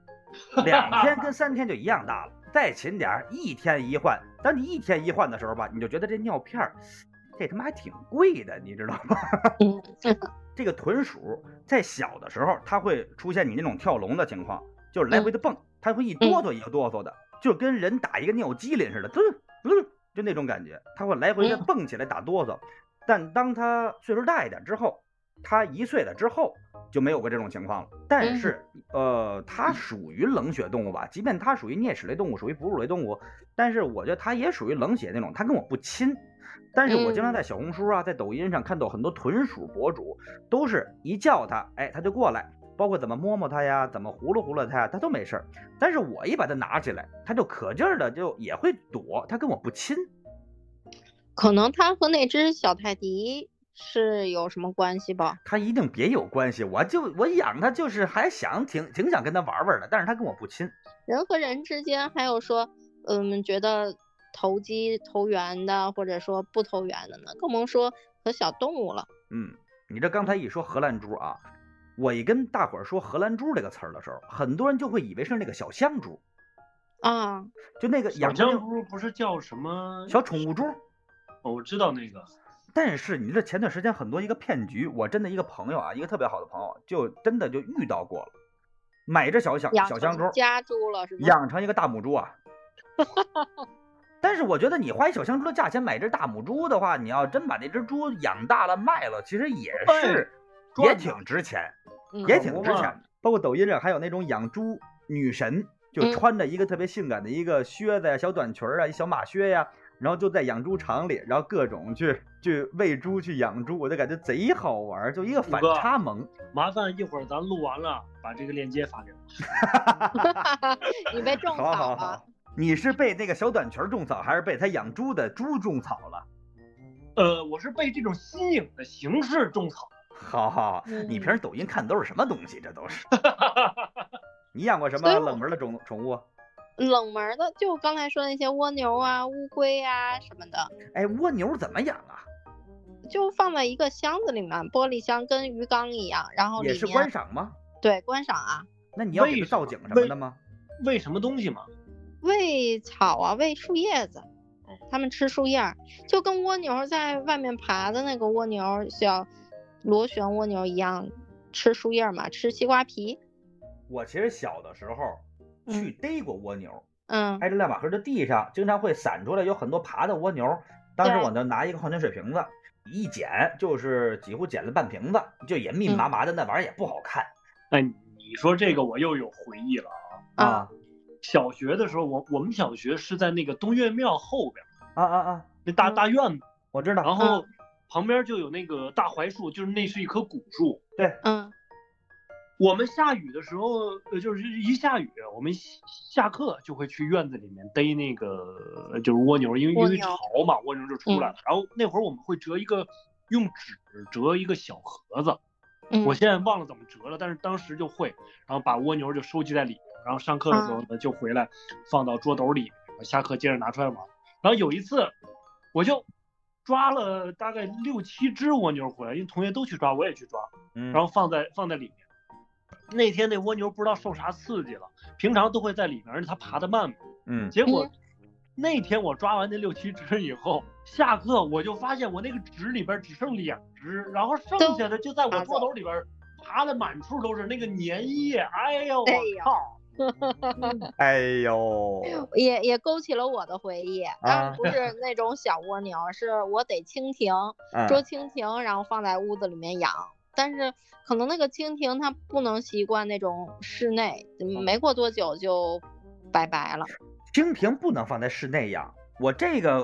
，2天跟3天就一样大了。再勤点，1天一换。当你1天一换的时候吧，你就觉得这尿片这他妈还挺贵的，你知道吗？这个豚鼠在小的时候，它会出现你那种跳笼的情况，就是来回的蹦，它会一哆嗦一个哆嗦的，就跟人打一个尿机灵似的，就那种感觉，它会来回的蹦起来打哆嗦。但当它岁数大一点之后，它1岁了之后就没有过这种情况了。但是它属于冷血动物吧，即便它属于啮齿类动物，属于哺乳类动物，但是我觉得它也属于冷血那种，它跟我不亲。但是我经常在小红书啊，在抖音上看到很多豚鼠博主，都是一叫它，哎，它就过来，包括怎么摸摸它呀，怎么呼噜呼噜它呀，它都没事。但是我一把它拿起来，它就可劲儿的就也会躲，它跟我不亲。 可能它和那只小泰迪是有什么关系吧？ 它一定别有关系，我养它就是还想挺想跟它玩玩的，但是它跟我不亲。 人和人之间还有说，觉得投机投缘的，或者说不投缘的呢，更甭说和小动物了。 你这刚才一说荷兰猪啊，我一跟大伙儿说荷兰猪这个词儿的时候，很多人就会以为是那个小香猪啊， 就那个小香猪不是叫什么小宠物猪？ 我知道那个。 但是你这前段时间很多一个骗局，我真的一个朋友啊，一个特别好的朋友，就真的就遇到过了，买着小香猪家猪了是吗？ 养成一个大母猪啊。但是我觉得你花一小香猪的价钱买只大母猪的话，你要真把那只猪养大了卖了，其实也挺值钱，也挺值钱。包括抖音上还有那种养猪女神，就穿着一个特别性感的一个靴子呀、小短裙啊、一小马靴呀，然后就在养猪场里，然后各种去喂猪、去养猪，我就感觉贼好玩，就一个反差萌。 麻烦一会儿咱录完了把这个链接发给我。你被种草了。 好，你是被那个小短裙种草，还是被他养猪的猪种草了？ 我是被这种新颖的形式种草。 好，你平时抖音看都是什么东西？这都是。你养过什么冷门的宠物？ 冷门的就刚才说那些蜗牛啊、乌龟啊什么的。 哎，蜗牛怎么养啊？ 就放在一个箱子里面，玻璃箱跟鱼缸一样，然后里面也是观赏吗？ 对，观赏啊。 那你要给它造景什么的吗？ 喂什么东西吗？ 喂草啊，喂树叶子。它们吃树叶，就跟蜗牛在外面爬的那个蜗牛，小螺旋蜗牛一样，吃树叶嘛，吃西瓜皮。 我其实小的时候去逮过蜗牛， 挨着亮马河的地上经常会散出来有很多爬的蜗牛。当时我就拿一个矿泉水瓶子一捡，就是几乎捡了半瓶子，就也密密麻麻的，那玩意儿也不好看。 哎，你说这个我又有回忆了啊！ 小学的时候，我们小学是在那个东岳庙后边那大院子， 我知道。 然后旁边就有那个大槐树，就是那是一棵古树。 对， 我们下雨的时候，就是一下雨，我们下课就会去院子里面逮那个就是蜗牛，因为潮嘛，蜗牛就出来了。然后那会儿我们会用纸折一个小盒子，我现在忘了怎么折了，但是当时就会，然后把蜗牛就收集在里面，然后上课的时候呢就回来放到桌兜里，下课接着拿出来玩。然后有一次我就抓了大概6、7只蜗牛回来，因为同学都去抓，我也去抓，然后放在里面。那天那蜗牛不知道受啥刺激了，平常都会在里面，而且它爬得慢嘛。结果那天我抓完那6、7只以后，下课我就发现我那个纸里边只剩2只，然后剩下的就在我桌兜里边爬的满处都是那个粘液。哎呦我靠！ 哎呦， 也勾起了我的回忆。当然不是那种小蜗牛，是我逮蜻蜓，捉蜻蜓，然后放在屋子里面养。但是可能那个蜻蜓它不能习惯那种室内，没过多久就拜拜了。 蜻蜓不能放在室内养，我这个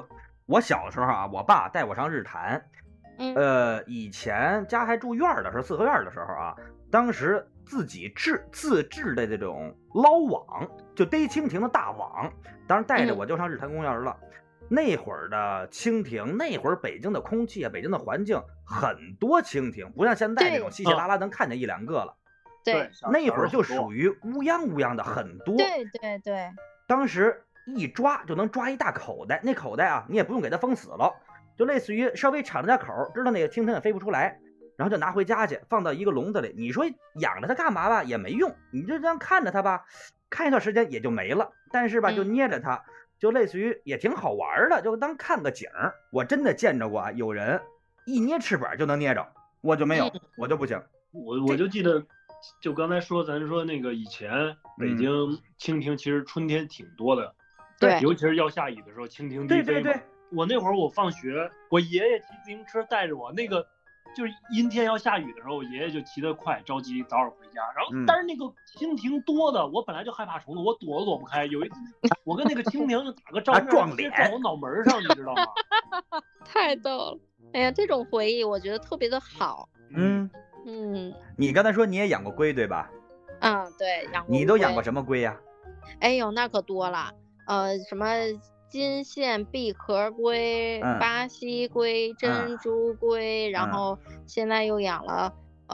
我小时候啊，我爸带我上日坛，以前家还住院的时候，四合院的时候啊，当时自制的这种捞网，就逮蜻蜓的大网，当时带着我就上日坛公园了。那会儿的蜻蜓，那会儿北京的空气啊，北京的环境很多蜻蜓，不像现在这种稀稀拉拉能看见一两个了。 对， 那会儿就属于乌泱乌泱的很多。 对对对， 当时一抓就能抓一大口袋，那口袋啊，你也不用给它封死了，就类似于稍微敞着点口，知道那个蜻蜓也飞不出来，然后就拿回家去，放到一个笼子里。你说养着它干嘛吧，也没用，你就这样看着它吧，看一段时间也就没了。但是吧，就捏着它，就类似于也挺好玩的，就当看个景儿。我真的见着过啊，有人一捏翅膀就能捏着，我就没有，我就不行。 我就记得。就刚才咱说那个以前北京蜻蜓其实春天挺多的， 对， 尤其是要下雨的时候，蜻蜓低飞。对，我那会儿我放学，我爷爷骑自行车带着我，那个就是阴天要下雨的时候，我爷爷就骑得快，着急早点回家。然后但是那个蜻蜓多的，我本来就害怕虫子，我躲都躲不开。有一次我跟那个蜻蜓就打个照面， 撞脸撞我脑门上，你知道吗？ 太逗了！哎呀，这种回忆我觉得特别的好。 你刚才说你也养过龟对吧？ 对，养过。 你都养过什么龟呀？ 哎呦，那可多了。什么金线闭壳龟、巴西龟、珍珠龟，然后现在又养了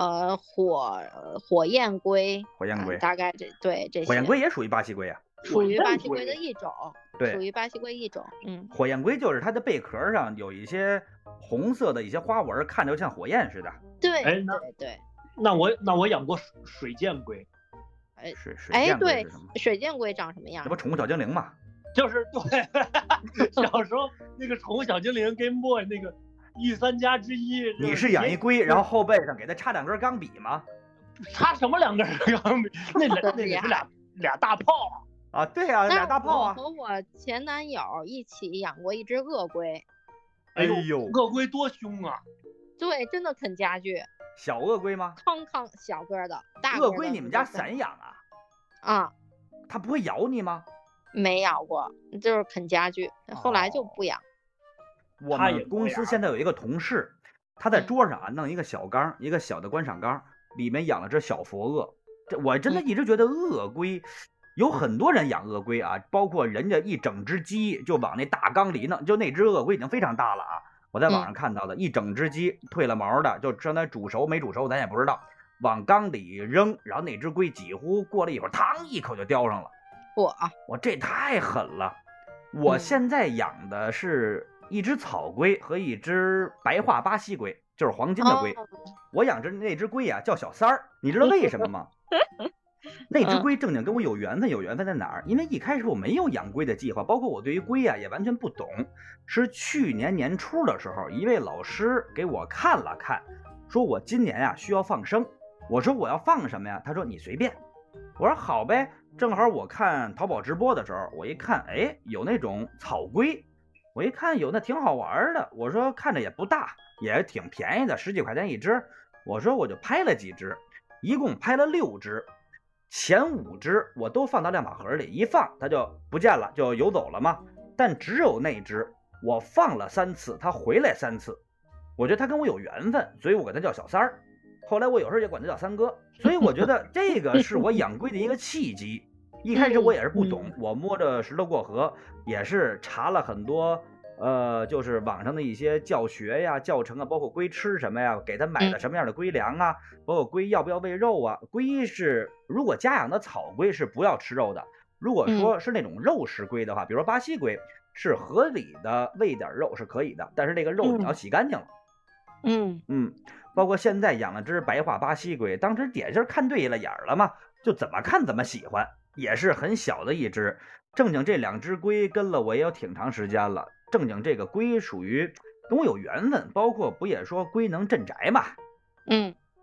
火焰龟。 火焰龟， 大概这些。 火焰龟也属于巴西龟啊。 属于巴西龟的一种。 对， 属于巴西龟一种。 火焰龟就是它的贝壳上有一些红色的一些花纹，看着像火焰似的。 对，对。 那我养过水箭龟。 对，水箭龟长什么样？ 这不宠物小精灵吗？ 就是对，小时候那个宠物小精灵 Game Boy 那个御三家之一。 你是养一龟，然后后背上给它插两根钢笔吗？ 插什么两根钢笔？那是俩大炮啊！对呀，俩大炮啊！ 我和我前男友一起养过一只鳄龟。 哎呦，鳄龟多凶啊！ 对，真的啃家具。 小鳄龟吗？ 康小个的，大鳄龟你们家散养啊？它不会咬你吗？ 没咬过，就是啃家具，后来就不养。 我们公司现在有一个同事，他在桌上啊弄一个小缸，一个小的观赏缸，里面养了只小佛鳄。我真的一直觉得鳄龟，有很多人养鳄龟啊，包括人家一整只鸡就往那大缸里弄，就那只鳄龟已经非常大了啊。我在网上看到的一整只鸡褪了毛的，就相当于煮熟没煮熟咱也不知道，往缸里扔，然后那只龟几乎过了一会儿，嘡一口就叼上了。我这太狠了！我现在养的是一只草龟和一只白化巴西龟，就是黄金的龟。我养着那只龟啊叫小三儿，你知道为什么吗？那只龟正经跟我有缘分，有缘分在哪儿？因为一开始我没有养龟的计划，包括我对于龟啊也完全不懂。是去年年初的时候，一位老师给我看了看，说我今年啊需要放生。我说我要放什么呀？他说你随便。我说好呗。正好我看淘宝直播的时候，我一看，哎，有那种草龟，我一看有那挺好玩的。我说看着也不大，也挺便宜的，10几块钱一只。我说我就拍了几只，一共拍了6只。前5只我都放到亮宝盒里，一放它就不见了，就游走了嘛。但只有那只我放了3次，它回来3次，我觉得它跟我有缘分，所以我管它叫小三儿。后来我有时候也管它叫三哥，所以我觉得这个是我养龟的一个契机。一开始我也是不懂，我摸着石头过河，也是查了很多就是网上的一些教学呀、教程啊，包括龟吃什么呀，给它买了什么样的龟粮啊，包括龟要不要喂肉啊。龟是如果家养的草龟是不要吃肉的，如果说是那种肉食龟的话，比如说巴西龟，是合理的喂点肉是可以的，但是那个肉你要洗干净了。包括现在养了只白化巴西龟，当时点心看对了眼了嘛，就怎么看怎么喜欢，也是很小的一只。正经这2只龟跟了我也有挺长时间了，正经这个龟属于跟我有缘分，包括不也说龟能镇宅嘛？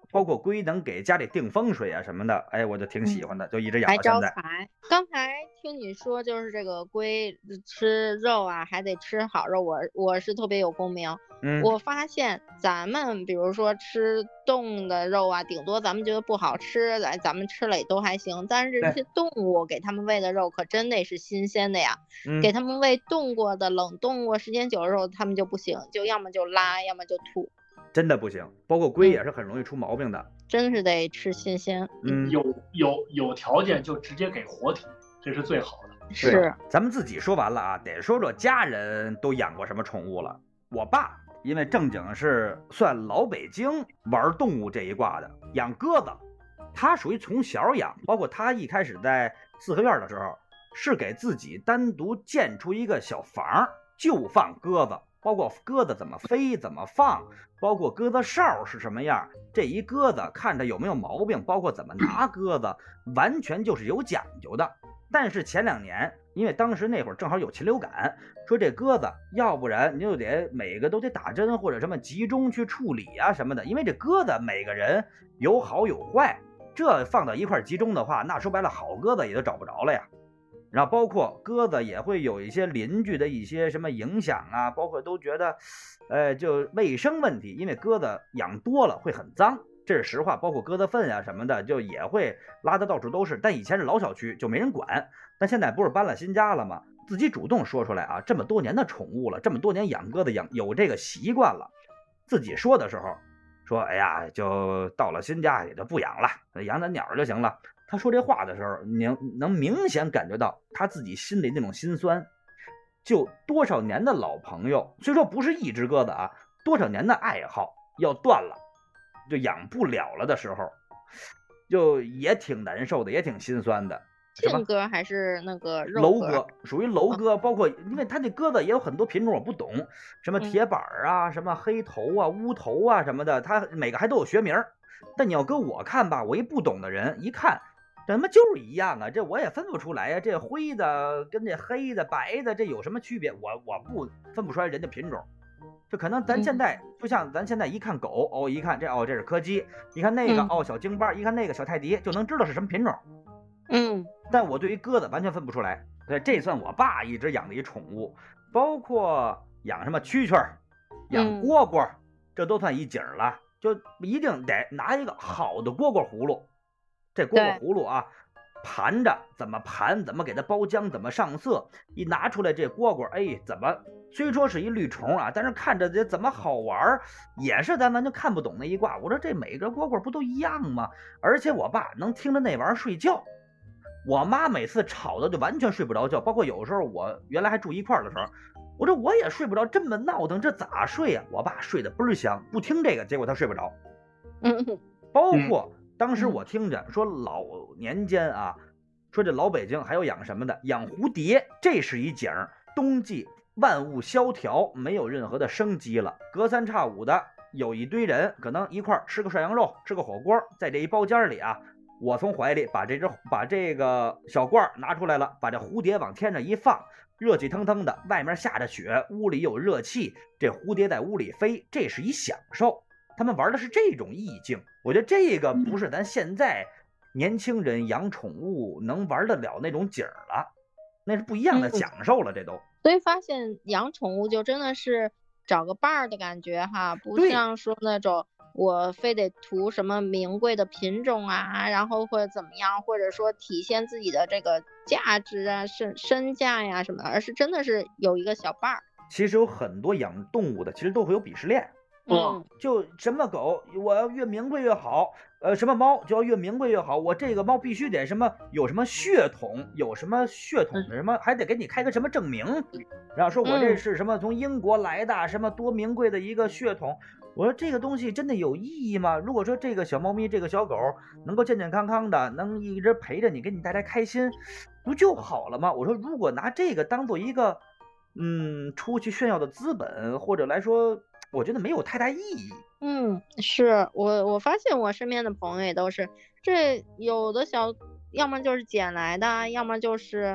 包括龟能给家里定风水啊什么的，哎，我就挺喜欢的，就一直养还到现在。 招财。刚才听你说，就是这个龟吃肉啊，还得吃好肉，我是特别有共鸣。我发现咱们比如说吃冻的肉啊，顶多咱们觉得不好吃，咱们吃了也都还行。但是这些动物给他们喂的肉可真得是新鲜的呀，给他们喂冻过的、冷冻过时间久的肉，他们就不行，就要么就拉，要么就吐。 真的不行，包括龟也是很容易出毛病的。 真是得吃新鲜。 有条件就直接给活体，这是最好的。 是， 咱们自己说完了啊，得说说家人都养过什么宠物了。我爸因为正经是算老北京玩动物这一挂的，养鸽子，他属于从小养，包括他一开始在四合院的时候，是给自己单独建出一个小房，就放鸽子。包括鸽子怎么飞怎么放，包括鸽子哨是什么样，这一鸽子看着有没有毛病，包括怎么拿鸽子，完全就是有讲究的。但是前2年，因为当时那会儿正好有禽流感，说这鸽子要不然你就得每个都得打针或者什么集中去处理啊什么的，因为这鸽子每个人有好有坏，这放到一块集中的话，那说白了好鸽子也都找不着了呀。然后包括鸽子也会有一些邻居的一些什么影响啊，包括都觉得，就卫生问题，因为鸽子养多了会很脏，这是实话。包括鸽子粪啊什么的，就也会拉得到处都是。但以前是老小区就没人管，但现在不是搬了新家了吗？自己主动说出来啊，这么多年的宠物了，这么多年养鸽子有这个习惯了，自己说的时候说，哎呀，就到了新家也就不养了，养点鸟就行了。他说这话的时候，你能明显感觉到他自己心里那种心酸。就多少年的老朋友，虽说不是一只鸽子啊，多少年的爱好要断了，就养不了了的时候，就也挺难受的，也挺心酸的。 净鸽还是那个肉楼鸽？属于楼鸽，包括因为它这鸽子也有很多品种我不懂，什么铁板啊，什么黑头啊、乌头啊什么的，它每个还都有学名。但你要搁我看吧，我一不懂的人一看，这他妈就是一样啊，这我也分不出来呀，这灰的跟这黑的白的这有什么区别？我不分不出来人家品种。这可能咱现在就像咱现在一看狗哦，一看这这是柯基，一看那个小京巴，一看那个小泰迪，就能知道是什么品种。但我对于鸽子完全分不出来。对，这算我爸一直养的一宠物，包括养什么蛐蛐儿、养蝈蝈，这都算一景了。就一定得拿一个好的蝈蝈葫芦，这蝈蝈葫芦啊，盘着怎么盘，怎么给它包浆，怎么上色，一拿出来这蝈蝈，哎，怎么虽说是一绿虫啊，但是看着这怎么好玩，也是咱完全看不懂那一挂。我说这每个蝈蝈不都一样吗？而且我爸能听着那玩意儿睡觉，我妈每次吵的就完全睡不着觉，包括有时候我原来还住一块儿的时候，我说我也睡不着，这么闹腾，这咋睡呀？我爸睡得倍儿香，不听这个，结果他睡不着。包括当时我听着说老年间啊，说这老北京还有养什么的，养蝴蝶，这是一景。冬季万物萧条，没有任何的生机了，隔三差五的有一堆人可能一块吃个涮羊肉，吃个火锅，在这一包间里啊，我从怀里把这个小罐拿出来了，把这蝴蝶往天上一放，热气腾腾的，外面下着雪，屋里有热气，这蝴蝶在屋里飞，这是一享受。他们玩的是这种意境，我觉得这个不是咱现在年轻人养宠物能玩得了那种景儿了，那是不一样的享受了，这都。 所以发现养宠物就真的是找个伴儿的感觉哈，不像说那种我非得图什么名贵的品种啊，然后或者怎么样，或者说体现自己的这个价值啊、身价呀什么的，而是真的是有一个小伴儿。 其实有很多养动物的，其实都会有鄙视链。就什么狗我要越名贵越好，什么猫就要越名贵越好，我这个猫必须得什么有什么血统，有什么血统的什么，还得给你开个什么证明，然后说我这是什么从英国来的，什么多名贵的一个血统。我说这个东西真的有意义吗？如果说这个小猫咪这个小狗能够健健康康的，能一直陪着你，给你带来开心，不就好了吗？我说如果拿这个当做一个出去炫耀的资本，或者来说我觉得没有太大意义。 是我发现我身边的朋友也都是，这有的要么就是捡来的，要么就是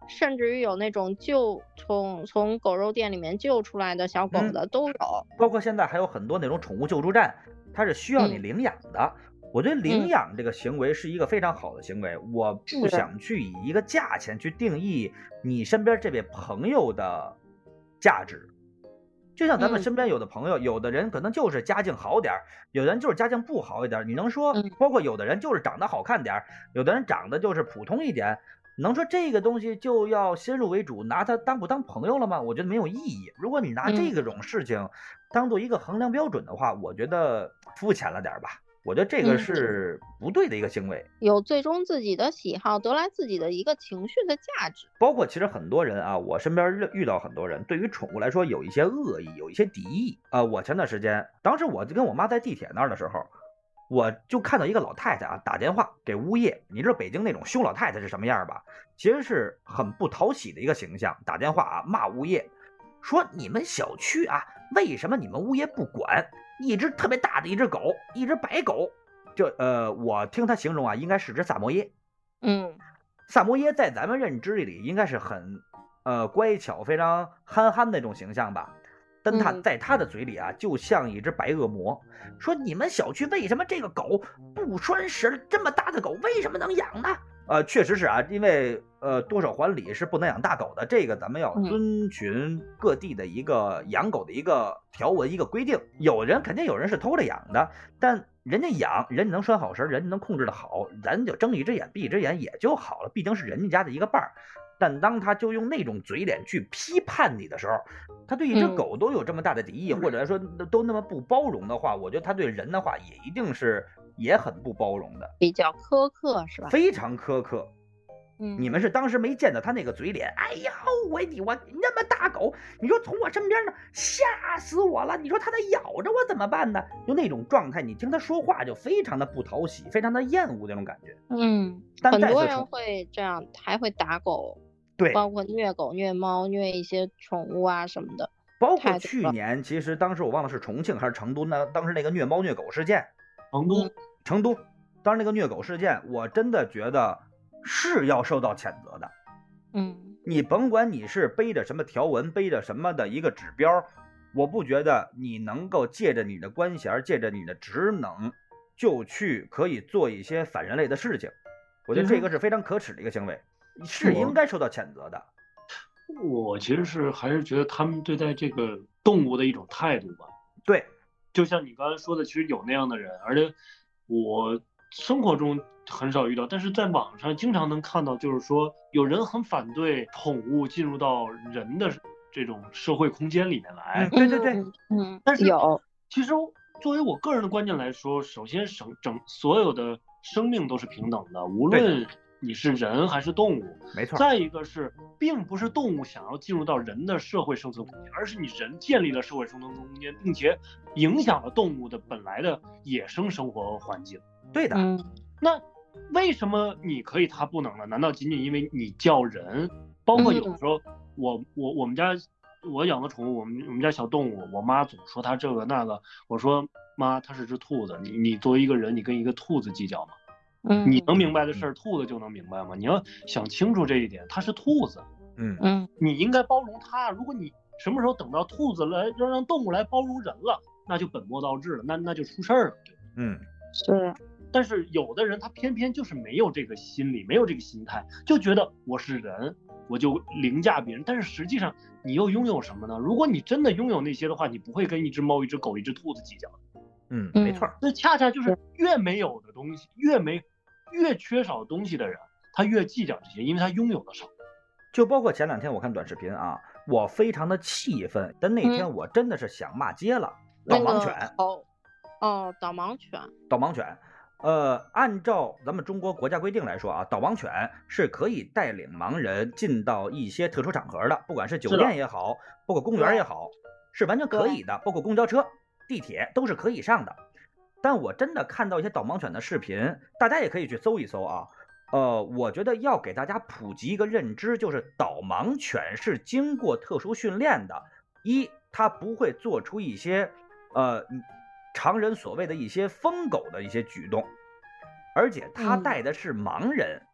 甚至于有那种从狗肉店里面救出来的小狗的都有。 包括现在还有很多那种宠物救助站，它是需要你领养的。我觉得领养这个行为是一个非常好的行为，我不想去以一个价钱去定义你身边这位朋友的价值。就像咱们身边有的朋友，有的人可能就是家境好点，有的人就是家境不好一点，你能说，包括有的人就是长得好看点，有的人长得就是普通一点，能说这个东西就要先入为主，拿它不当朋友了吗？我觉得没有意义。如果你拿这种事情当做一个衡量标准的话，我觉得肤浅了点吧。我觉得这个是不对的一个行为。 有最终自己的喜好，得来自己的一个情绪的价值。 包括其实很多人啊，我身边遇到很多人对于宠物来说有一些恶意，有一些敌意。我前段时间，当时我就跟我妈在地铁那儿的时候，我就看到一个老太太啊打电话给物业。你知道北京那种凶老太太是什么样吧？其实是很不讨喜的一个形象。打电话啊骂物业，说你们小区啊，为什么你们物业不管？一只特别大的一只狗，一只白狗，我听他形容啊，应该是只萨摩耶。萨摩耶在咱们认知里应该是很乖巧、非常憨憨那种形象吧，但他在他的嘴里啊，就像一只白恶魔。说你们小区为什么这个狗不拴绳？这么大的狗为什么能养呢？确实是啊，因为多少环里是不能养大狗的，这个咱们要遵循各地的一个养狗的一个条文、一个规定。肯定有人是偷着养的，但人家养，人家能拴好绳，人家能控制的好，咱就睁一只眼闭一只眼也就好了，毕竟是人家家的一个伴儿。但当他就用那种嘴脸去批判你的时候，他对一只狗都有这么大的敌意，或者来说都那么不包容的话，我觉得他对人的话也一定是也很不包容的， 比较苛刻是吧？ 非常苛刻。你们是当时没见到他那个嘴脸，哎呀，我那么大狗，你说从我身边呢，吓死我了！你说他在咬着我怎么办呢？就那种状态，你听他说话就非常的不讨喜，非常的厌恶那种感觉。 很多人会这样，还会打狗， 对， 包括虐狗、虐猫、虐一些宠物啊什么的。 包括去年，其实当时我忘了是重庆还是成都呢，当时那个虐猫虐狗事件，成都，当时那个虐狗事件，我真的觉得是要受到谴责的。你甭管你是背着什么条文，背着什么的一个指标，我不觉得你能够借着你的官衔，借着你的职能，就去可以做一些反人类的事情。我觉得这个是非常可耻的一个行为，是应该受到谴责的。 我其实还是觉得他们对待这个动物的一种态度吧。 对， 就像你刚才说的，其实有那样的人，而且我生活中很少遇到，但是在网上经常能看到，就是说有人很反对宠物进入到人的这种社会空间里面来。 对， 但是其实作为我个人的观念来说，首先所有的生命都是平等的，无论你是人还是动物， 没错。 再一个是，并不是动物想要进入到人的社会生存空间，而是你人建立了社会生存空间，并且影响了动物的本来的野生生活环境。 对的。 那为什么你可以他不能呢？难道仅仅因为你叫人？包括有的时候，我们家我养的宠物，我们家小动物，我妈总说它这个那个，我说妈，它是只兔子，你作为一个人，你跟一个兔子计较吗？你能明白的事儿，兔子就能明白吗？你要想清楚这一点，它是兔子，你应该包容它。如果你什么时候等到兔子来让动物来包容人了，那就本末倒置了，那就出事儿了。 是。 但是有的人他偏偏就是没有这个心理，没有这个心态，就觉得我是人，我就凌驾别人。但是实际上你又拥有什么呢？如果你真的拥有那些的话，你不会跟一只猫、一只狗、一只兔子计较的。 没错。 那恰恰就是越没有的东西，越缺少东西的人，他越计较这些，因为他拥有的少。 就包括前2天我看短视频啊，我非常的气愤，但那天我真的是想骂街了。导盲犬。 导盲犬。 导盲犬。按照咱们中国国家规定来说啊，导盲犬是可以带领盲人进到一些特殊场合的，不管是酒店也好，包括公园也好，是完全可以的，包括公交车、地铁都是可以上的。但我真的看到一些导盲犬的视频，大家也可以去搜一搜啊。我觉得要给大家普及一个认知，就是导盲犬是经过特殊训练的，它不会做出一些常人所谓的一些疯狗的一些举动，而且他带的是盲人，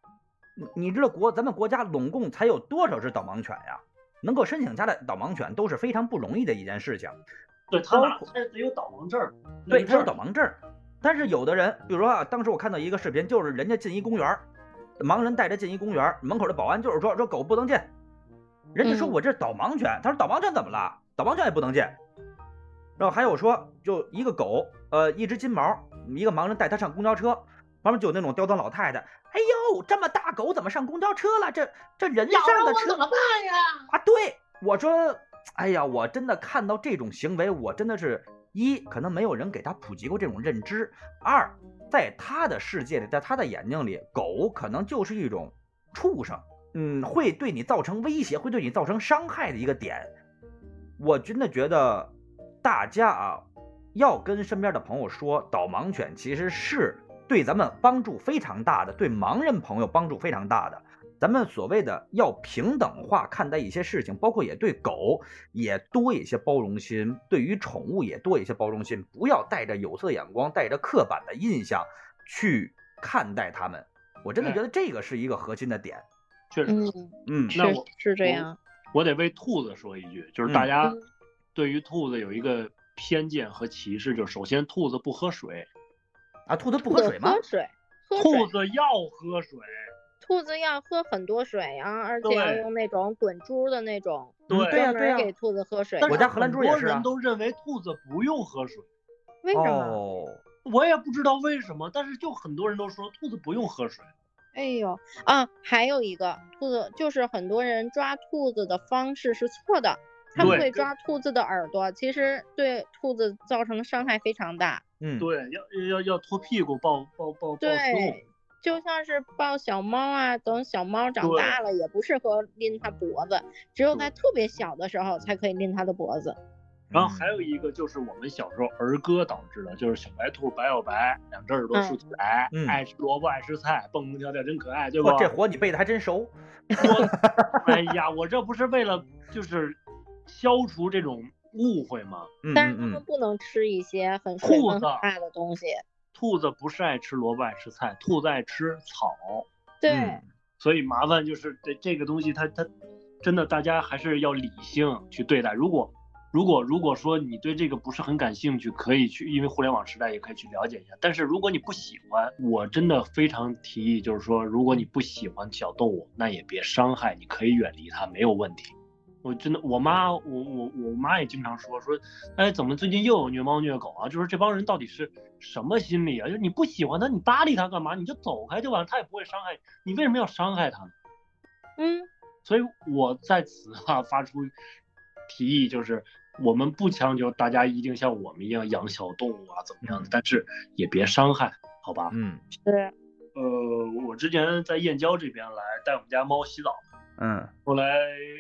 你知道咱们国家拢共才有多少只导盲犬呀？能够申请下来导盲犬都是非常不容易的一件事情。 对，他得有导盲证， 对，他有导盲证。但是有的人，比如说啊，当时我看到一个视频，就是人家进一公园，盲人带着进一公园，门口的保安就是说狗不能进，人家说我这导盲犬，他说导盲犬怎么了？导盲犬也不能进。然后还有说，就一个狗，一只金毛，一个盲人带他上公交车，旁边就有那种刁钻老太太，哎呦，这么大狗怎么上公交车了？这人上的车怎么办呀？ 啊，对，我说，哎呀，我真的看到这种行为，我真的是一可能没有人给他普及过这种认知，二在他的世界里，在他的眼睛里，狗可能就是一种畜生，会对你造成威胁，会对你造成伤害的一个点。我真的觉得大家啊，要跟身边的朋友说，导盲犬其实是对咱们帮助非常大的，对盲人朋友帮助非常大的。咱们所谓的要平等化看待一些事情，包括也对狗也多一些包容心，对于宠物也多一些包容心，不要带着有色眼光，带着刻板的印象去看待它们。我真的觉得这个是一个核心的点。 确实， 那我是这样。 我得为兔子说一句，就是大家对于兔子有一个偏见和歧视，就是首先兔子不喝水啊，兔子不喝水吗？ 喝水， 兔子要喝水。 兔子要喝很多水啊，而且要用那种滚珠的那种， 对呀，给兔子喝水。 我家荷兰猪也是。 很多人都认为兔子不用喝水， 为什么？ 我也不知道为什么，但是就很多人都说兔子不用喝水。 哎呦啊，还有一个兔子，就是很多人抓兔子的方式是错的，他们会抓兔子的耳朵，其实对兔子造成伤害非常大。 对，要拖屁股抱对。就像是抱小猫啊，等小猫长大了也不适合拎它脖子，只有在特别小的时候才可以拎它的脖子。 然后还有一个就是我们小时候儿歌导致的，就是小白兔白又白，两只耳朵竖起来，爱吃萝卜爱吃菜，蹦蹦跳跳真可爱，对吧？ 这活你背的还真熟。 哎呀，我这不是为了就是消除这种误会吗？ 但是他们不能吃一些很水分很大的东西。 兔子不是爱吃萝卜爱吃菜，兔子爱吃草。 对， 所以麻烦就是这个东西它真的大家还是要理性去对待。如果说你对这个不是很感兴趣，可以去，因为互联网时代也可以去了解一下。但是如果你不喜欢，我真的非常提议，就是说如果你不喜欢小动物，那也别伤害，你可以远离它，没有问题。我真的，我妈也经常说，哎，怎么最近又有虐猫虐狗啊？就是这帮人到底是什么心理啊？就是你不喜欢他，你搭理他干嘛？你就走开就完了，他也不会伤害你，为什么要伤害他呢？所以我在此发出提议，就是我们不强求大家一定像我们一样养小动物啊，怎么样的，但是也别伤害，好吧？ 对。 我之前在燕郊这边来带我们家猫洗澡，后来。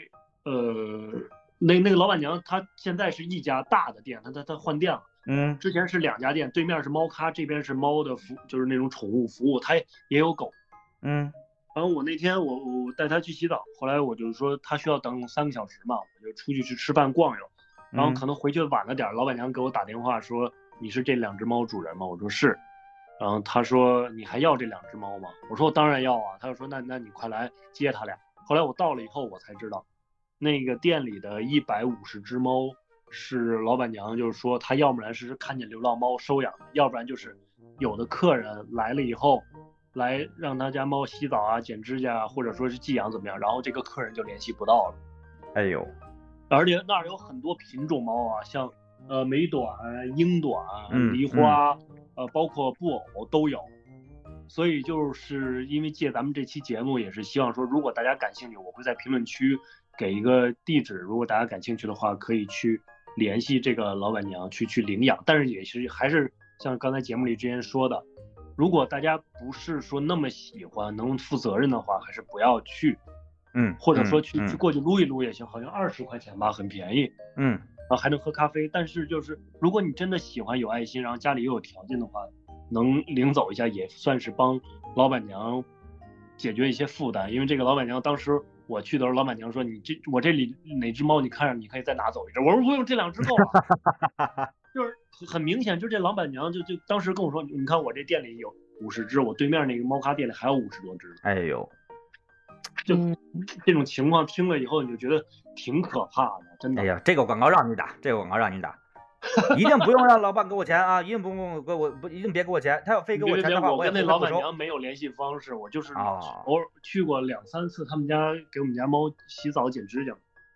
那个老板娘她现在是一家大的店，她换店了。之前是2家店，对面是猫咖，这边是猫的就是那种宠物服务，她也有狗。然后我那天我带她去洗澡，后来我就说她需要等3个小时嘛，我就出去吃饭逛悠，然后可能回去晚了点，老板娘给我打电话说你是这2只猫主人吗？我说是。然后她说你还要这2只猫吗？我说我当然要啊。她就说那你快来接它俩。后来我到了以后我才知道。那个店里的150只猫是老板娘，就是说她要不然是看见流浪猫收养的，要不然就是有的客人来了以后，来让他家猫洗澡啊、剪指甲啊，或者说是寄养怎么样，然后这个客人就联系不到了。 哎呦， 而且那儿有很多品种猫啊，像美短、英短、狸花，包括布偶都有。所以就是因为借咱们这期节目，也是希望说，如果大家感兴趣，我会在评论区给一个地址，如果大家感兴趣的话，可以去联系这个老板娘去领养。但是也是还是像刚才节目里之前说的，如果大家不是说那么喜欢能负责任的话，还是不要去。或者说去过去撸一撸也行，好像20块钱吧，很便宜。然后还能喝咖啡。但是就是如果你真的喜欢有爱心，然后家里又有条件的话，能领走一下也算是帮老板娘解决一些负担。因为这个老板娘当时我去的时候，老板娘说我这里哪只猫你看上你可以再拿走一只，我说不用，这2只够了。就是很明显，就这老板娘就当时跟我说，你看我这店里有50只，我对面那个猫咖店里还有50多只。 哎呦， 就这种情况听了以后，你就觉得挺可怕的，真的。 哎呀，这个广告让你打，这个广告让你打。一定不用让老板给我钱啊！一定不用给我，一定别给我钱。他要非给我钱的话， 我跟那也不收。 老板娘没有联系方式，我就是偶尔去过2、3次他们家，给我们家猫洗澡剪指甲。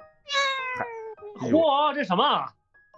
嚯，这什么？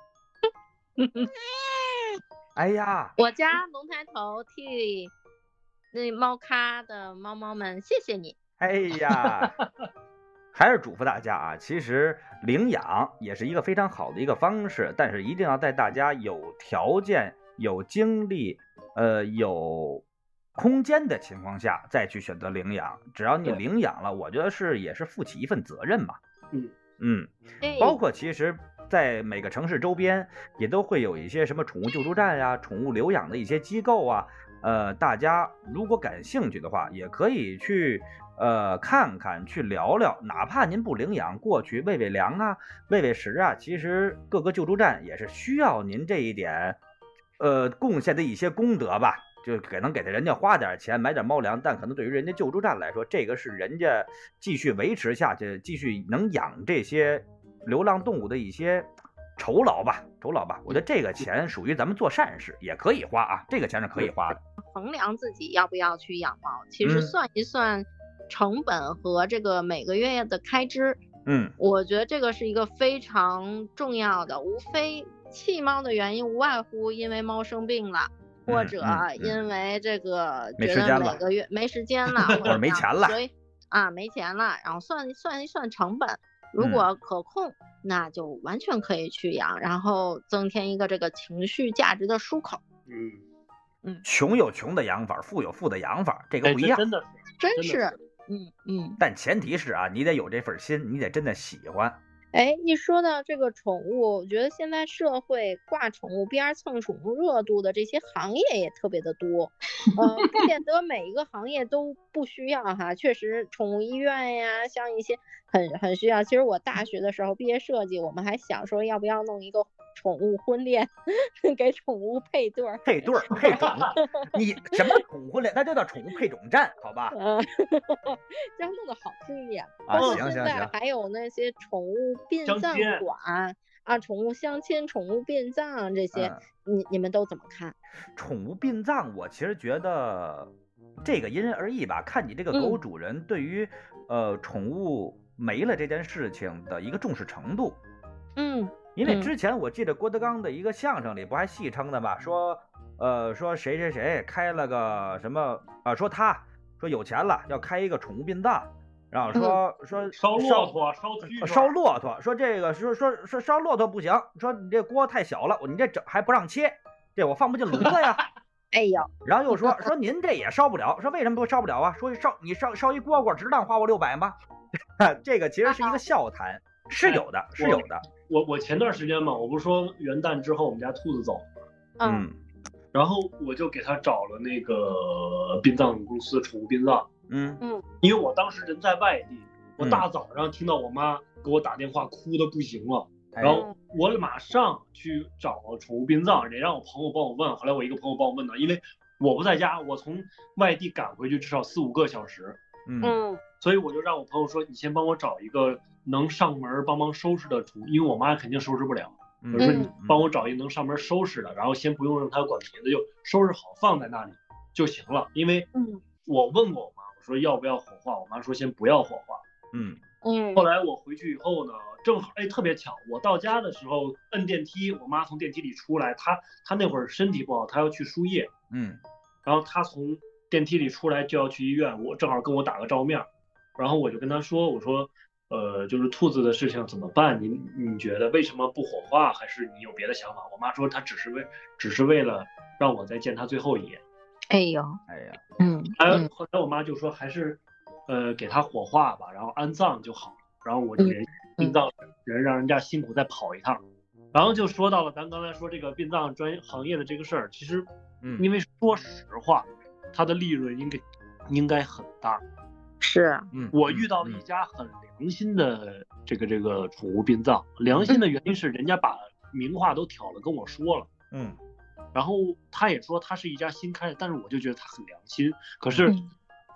哎呀， 我家龙抬头替那猫咖的猫猫们，谢谢你。 哎呀。还是嘱咐大家啊，其实领养也是一个非常好的一个方式，但是一定要在大家有条件、有精力、有空间的情况下再去选择领养。只要你领养了，我觉得也是负起一份责任嘛。包括其实在每个城市周边也都会有一些什么宠物救助站呀、宠物留养的一些机构啊。大家如果感兴趣的话，也可以去看看，去聊聊，哪怕您不领养，过去喂喂粮啊，喂喂食啊，其实各个救助站也是需要您这一点贡献的一些功德吧，就可能给人家花点钱买点猫粮，但可能对于人家救助站来说，这个是人家继续维持下去，继续能养这些流浪动物的一些酬劳吧。我觉得这个钱属于咱们做善事，也可以花啊，这个钱是可以花的。 衡量自己要不要去养猫，其实算一算成本和这个每个月的开支，我觉得这个是一个非常重要的。无非弃猫的原因无外乎因为猫生病了，或者因为这个觉得每个月没时间了，或者没钱了， 所以没钱了，然后算一算成本，如果可控，那就完全可以去养，然后增添一个这个情绪价值的出口。 穷有穷的养法，富有富的养法，这个不一样， 真是。 但前提是你得有这份心，你得真的喜欢。 一说到这个宠物，我觉得现在社会挂宠物边蹭宠物热度的这些行业也特别的多，不见得每一个行业都不需要哈。确实，宠物医院呀，像一些很需要。其实我大学的时候毕业设计，我们还想说要不要弄一个宠物婚恋，给宠物配对儿配种。 你什么宠物婚恋？它就叫宠物配种站，好吧？ 这样弄得好听一点。 行。 现在还有那些宠物殡葬馆宠物相亲、宠物殡葬这些，你们都怎么看？ 宠物殡葬，我其实觉得这个因人而异吧，看你这个狗主人对于宠物没了这件事情的一个重视程度。因为之前我记得郭德纲的一个相声里不还戏称的嘛，说谁开了个什么说有钱了要开一个宠物殡葬，然后说烧骆驼烧骆驼，说这个说烧骆驼不行，说你这锅太小了，你这整还不让切，这我放不进炉子呀。 哎呦， 然后又说您这也烧不了，说为什么不烧不了啊？说你烧一蝈蝈，值当花我600吗？这个其实是一个笑谈，是有的。 我前段时间嘛，我不是说元旦之后我们家兔子走了，然后我就给他找了那个殡葬公司，宠物殡葬，因为我当时人在外地，我大早上听到我妈给我打电话，哭的不行了，然后我马上去找宠物殡葬，也让我朋友帮我问，后来我一个朋友帮我问的，因为我不在家，我从外地赶回去至少4、5个小时，所以我就让我朋友说，你先帮我找一个能上门帮忙收拾的宠物，因为我妈肯定收拾不了。我说你帮我找一个能上门收拾的，然后先不用让他管别的，就收拾好放在那里就行了。因为我问过我妈，我说要不要火化，我妈说先不要火化。后来我回去以后呢，正好特别巧，我到家的时候摁电梯，我妈从电梯里出来，她那会儿身体不好，她要去输液，然后她从电梯里出来就要去医院，我正好跟我打个照面，然后我就跟她说，我说就是兔子的事情怎么办？你觉得为什么不火化？还是你有别的想法？我妈说她只是为了让我再见她最后一眼。 哎呀， 后来我妈就说还是给她火化吧，然后安葬就好。然后我这人殡葬人让人家辛苦再跑一趟，然后就说到了咱刚才说这个殡葬专业行业的这个事儿，其实因为说实话，它的利润应该很大。 是， 我遇到了一家很良心的这个宠物殡葬，良心的原因是人家把名话都挑了跟我说了，然后他也说他是一家新开的，但是我就觉得他很良心。可是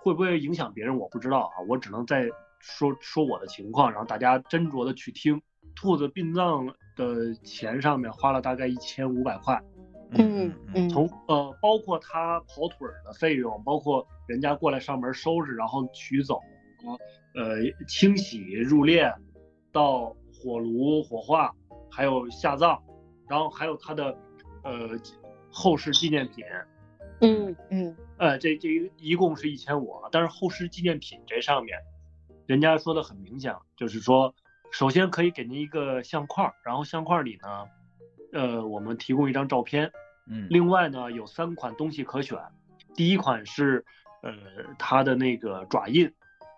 会不会影响别人我不知道啊，我只能再说我的情况，然后大家斟酌的去听。兔子殡葬的钱上面花了大概1500块，从包括他跑腿的费用，包括人家过来上门收拾，然后取走，清洗入殓，到火炉火化，还有下葬，然后还有他的后事纪念品，这一共是1500，但是后事纪念品这上面，人家说的很明显，就是说，首先可以给您一个相框，然后相框里呢，我们提供一张照片，另外呢有3款东西可选，第一款是它的那个爪印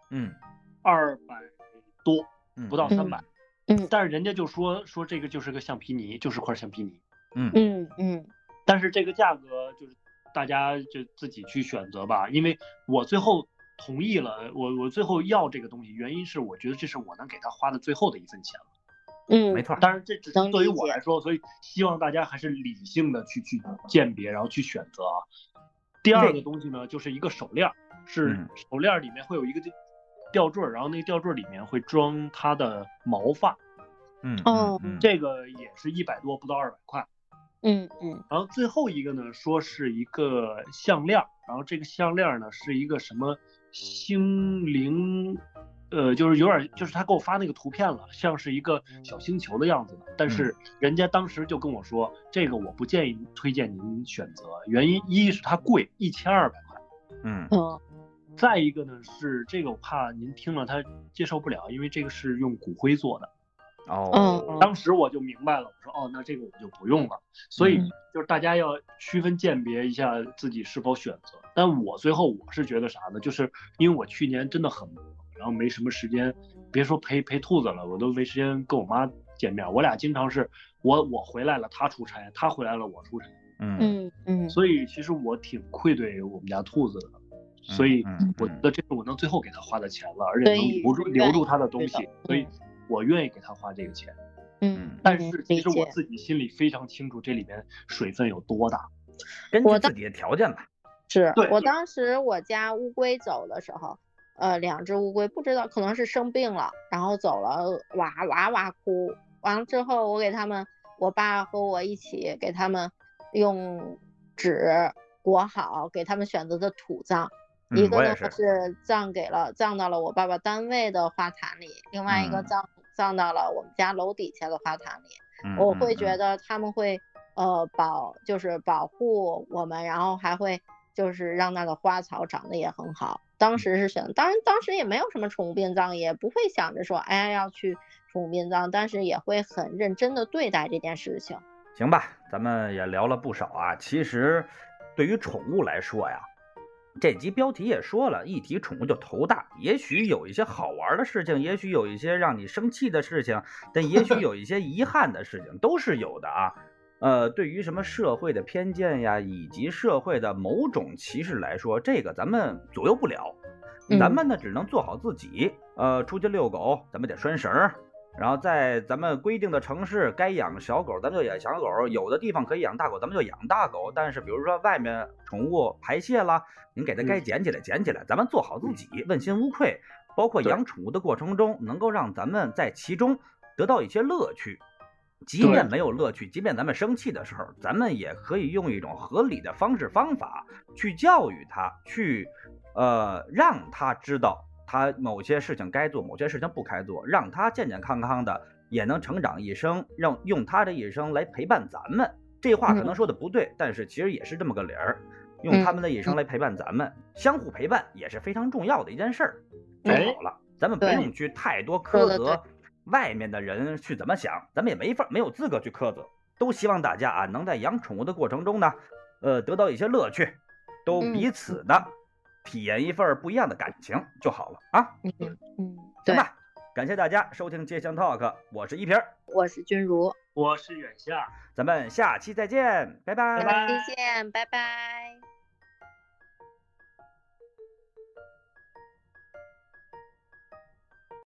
，200多，不到300，但是人家就说这个就是个橡皮泥，就是块橡皮泥，但是这个价格就是大家就自己去选择吧，因为我最后同意了，我最后要这个东西，原因是我觉得这是我能给他花的最后的一份钱了。 没错。 当然这只是对于我来说，所以希望大家还是理性的去鉴别，然后去选择啊。第二个东西呢，就是一个手链，是手链里面会有一个吊坠，然后那个吊坠里面会装它的毛发。这个也是100多，不到200块。然后最后一个呢，说是一个项链，然后这个项链呢是一个什么星灵，就是有点，就是他给我发那个图片了，像是一个小星球的样子的，但是人家当时就跟我说，这个我不建议推荐您选择，原因一是它贵，1200块，再一个呢是这个我怕您听了他接受不了，因为这个是用骨灰做的。当时我就明白了，我说那这个我就不用了。所以就是大家要区分鉴别一下自己是否选择。但我最后我是觉得啥呢？就是因为我去年真的很忙，然后没什么时间，别说陪兔子了，我都没时间跟我妈见面。我俩经常是我回来了他出差，他回来了我出差。所以其实我挺愧对我们家兔子的。所以我觉得这是我能最后给他花的钱了，而且能留住他的东西，所以我愿意给他花这个钱。但是其实我自己心里非常清楚这里面水分有多大， 根据自己的条件吧。 是我当时我家乌龟走的时候，2只乌龟不知道可能是生病了，然后走了，哇哇哇哭，完了之后我给他们，我爸和我一起给他们用纸裹好，给他们选择的土葬。一个呢是葬到了我爸爸单位的花坛里，另外一个葬到了我们家楼底下的花坛里。我会觉得他们会保护我们，然后还会就是让那个花草长得也很好。当时是选，当然当时也没有什么宠物殡葬，也不会想着说要去宠物殡葬，但是也会很认真的对待这件事情。 行吧，咱们也聊了不少啊。其实对于宠物来说呀，这集标题也说了，一提宠物就头大，也许有一些好玩的事情，也许有一些让你生气的事情，但也许有一些遗憾的事情，都是有的啊。对于什么社会的偏见呀，以及社会的某种歧视来说，这个咱们左右不了，咱们呢只能做好自己。出去遛狗，咱们得拴绳，然后在咱们规定的城市，该养小狗咱们就养小狗，有的地方可以养大狗咱们就养大狗，但是比如说外面宠物排泄了，您给它该捡起来捡起来，咱们做好自己，问心无愧。包括养宠物的过程中，能够让咱们在其中得到一些乐趣，即便没有乐趣，即便咱们生气的时候，咱们也可以用一种合理的方法去教育它，去让它知道他某些事情该做，某些事情不该做，让他健健康康的也能成长一生，用他的一生来陪伴咱们。这话可能说的不对，但是其实也是这么个理儿，用他们的一生来陪伴咱们，相互陪伴也是非常重要的一件事儿。就好了，咱们不用去太多苛责外面的人去怎么想，咱们也没有资格去苛责。都希望大家啊能在养宠物的过程中呢，得到一些乐趣，都彼此的体验一份不一样的感情就好了啊。行吧，感谢大家收听街巷 Talk， 我是一平， 我是君如， 我是远夏， 咱们下期再见，拜拜， 再见，拜拜。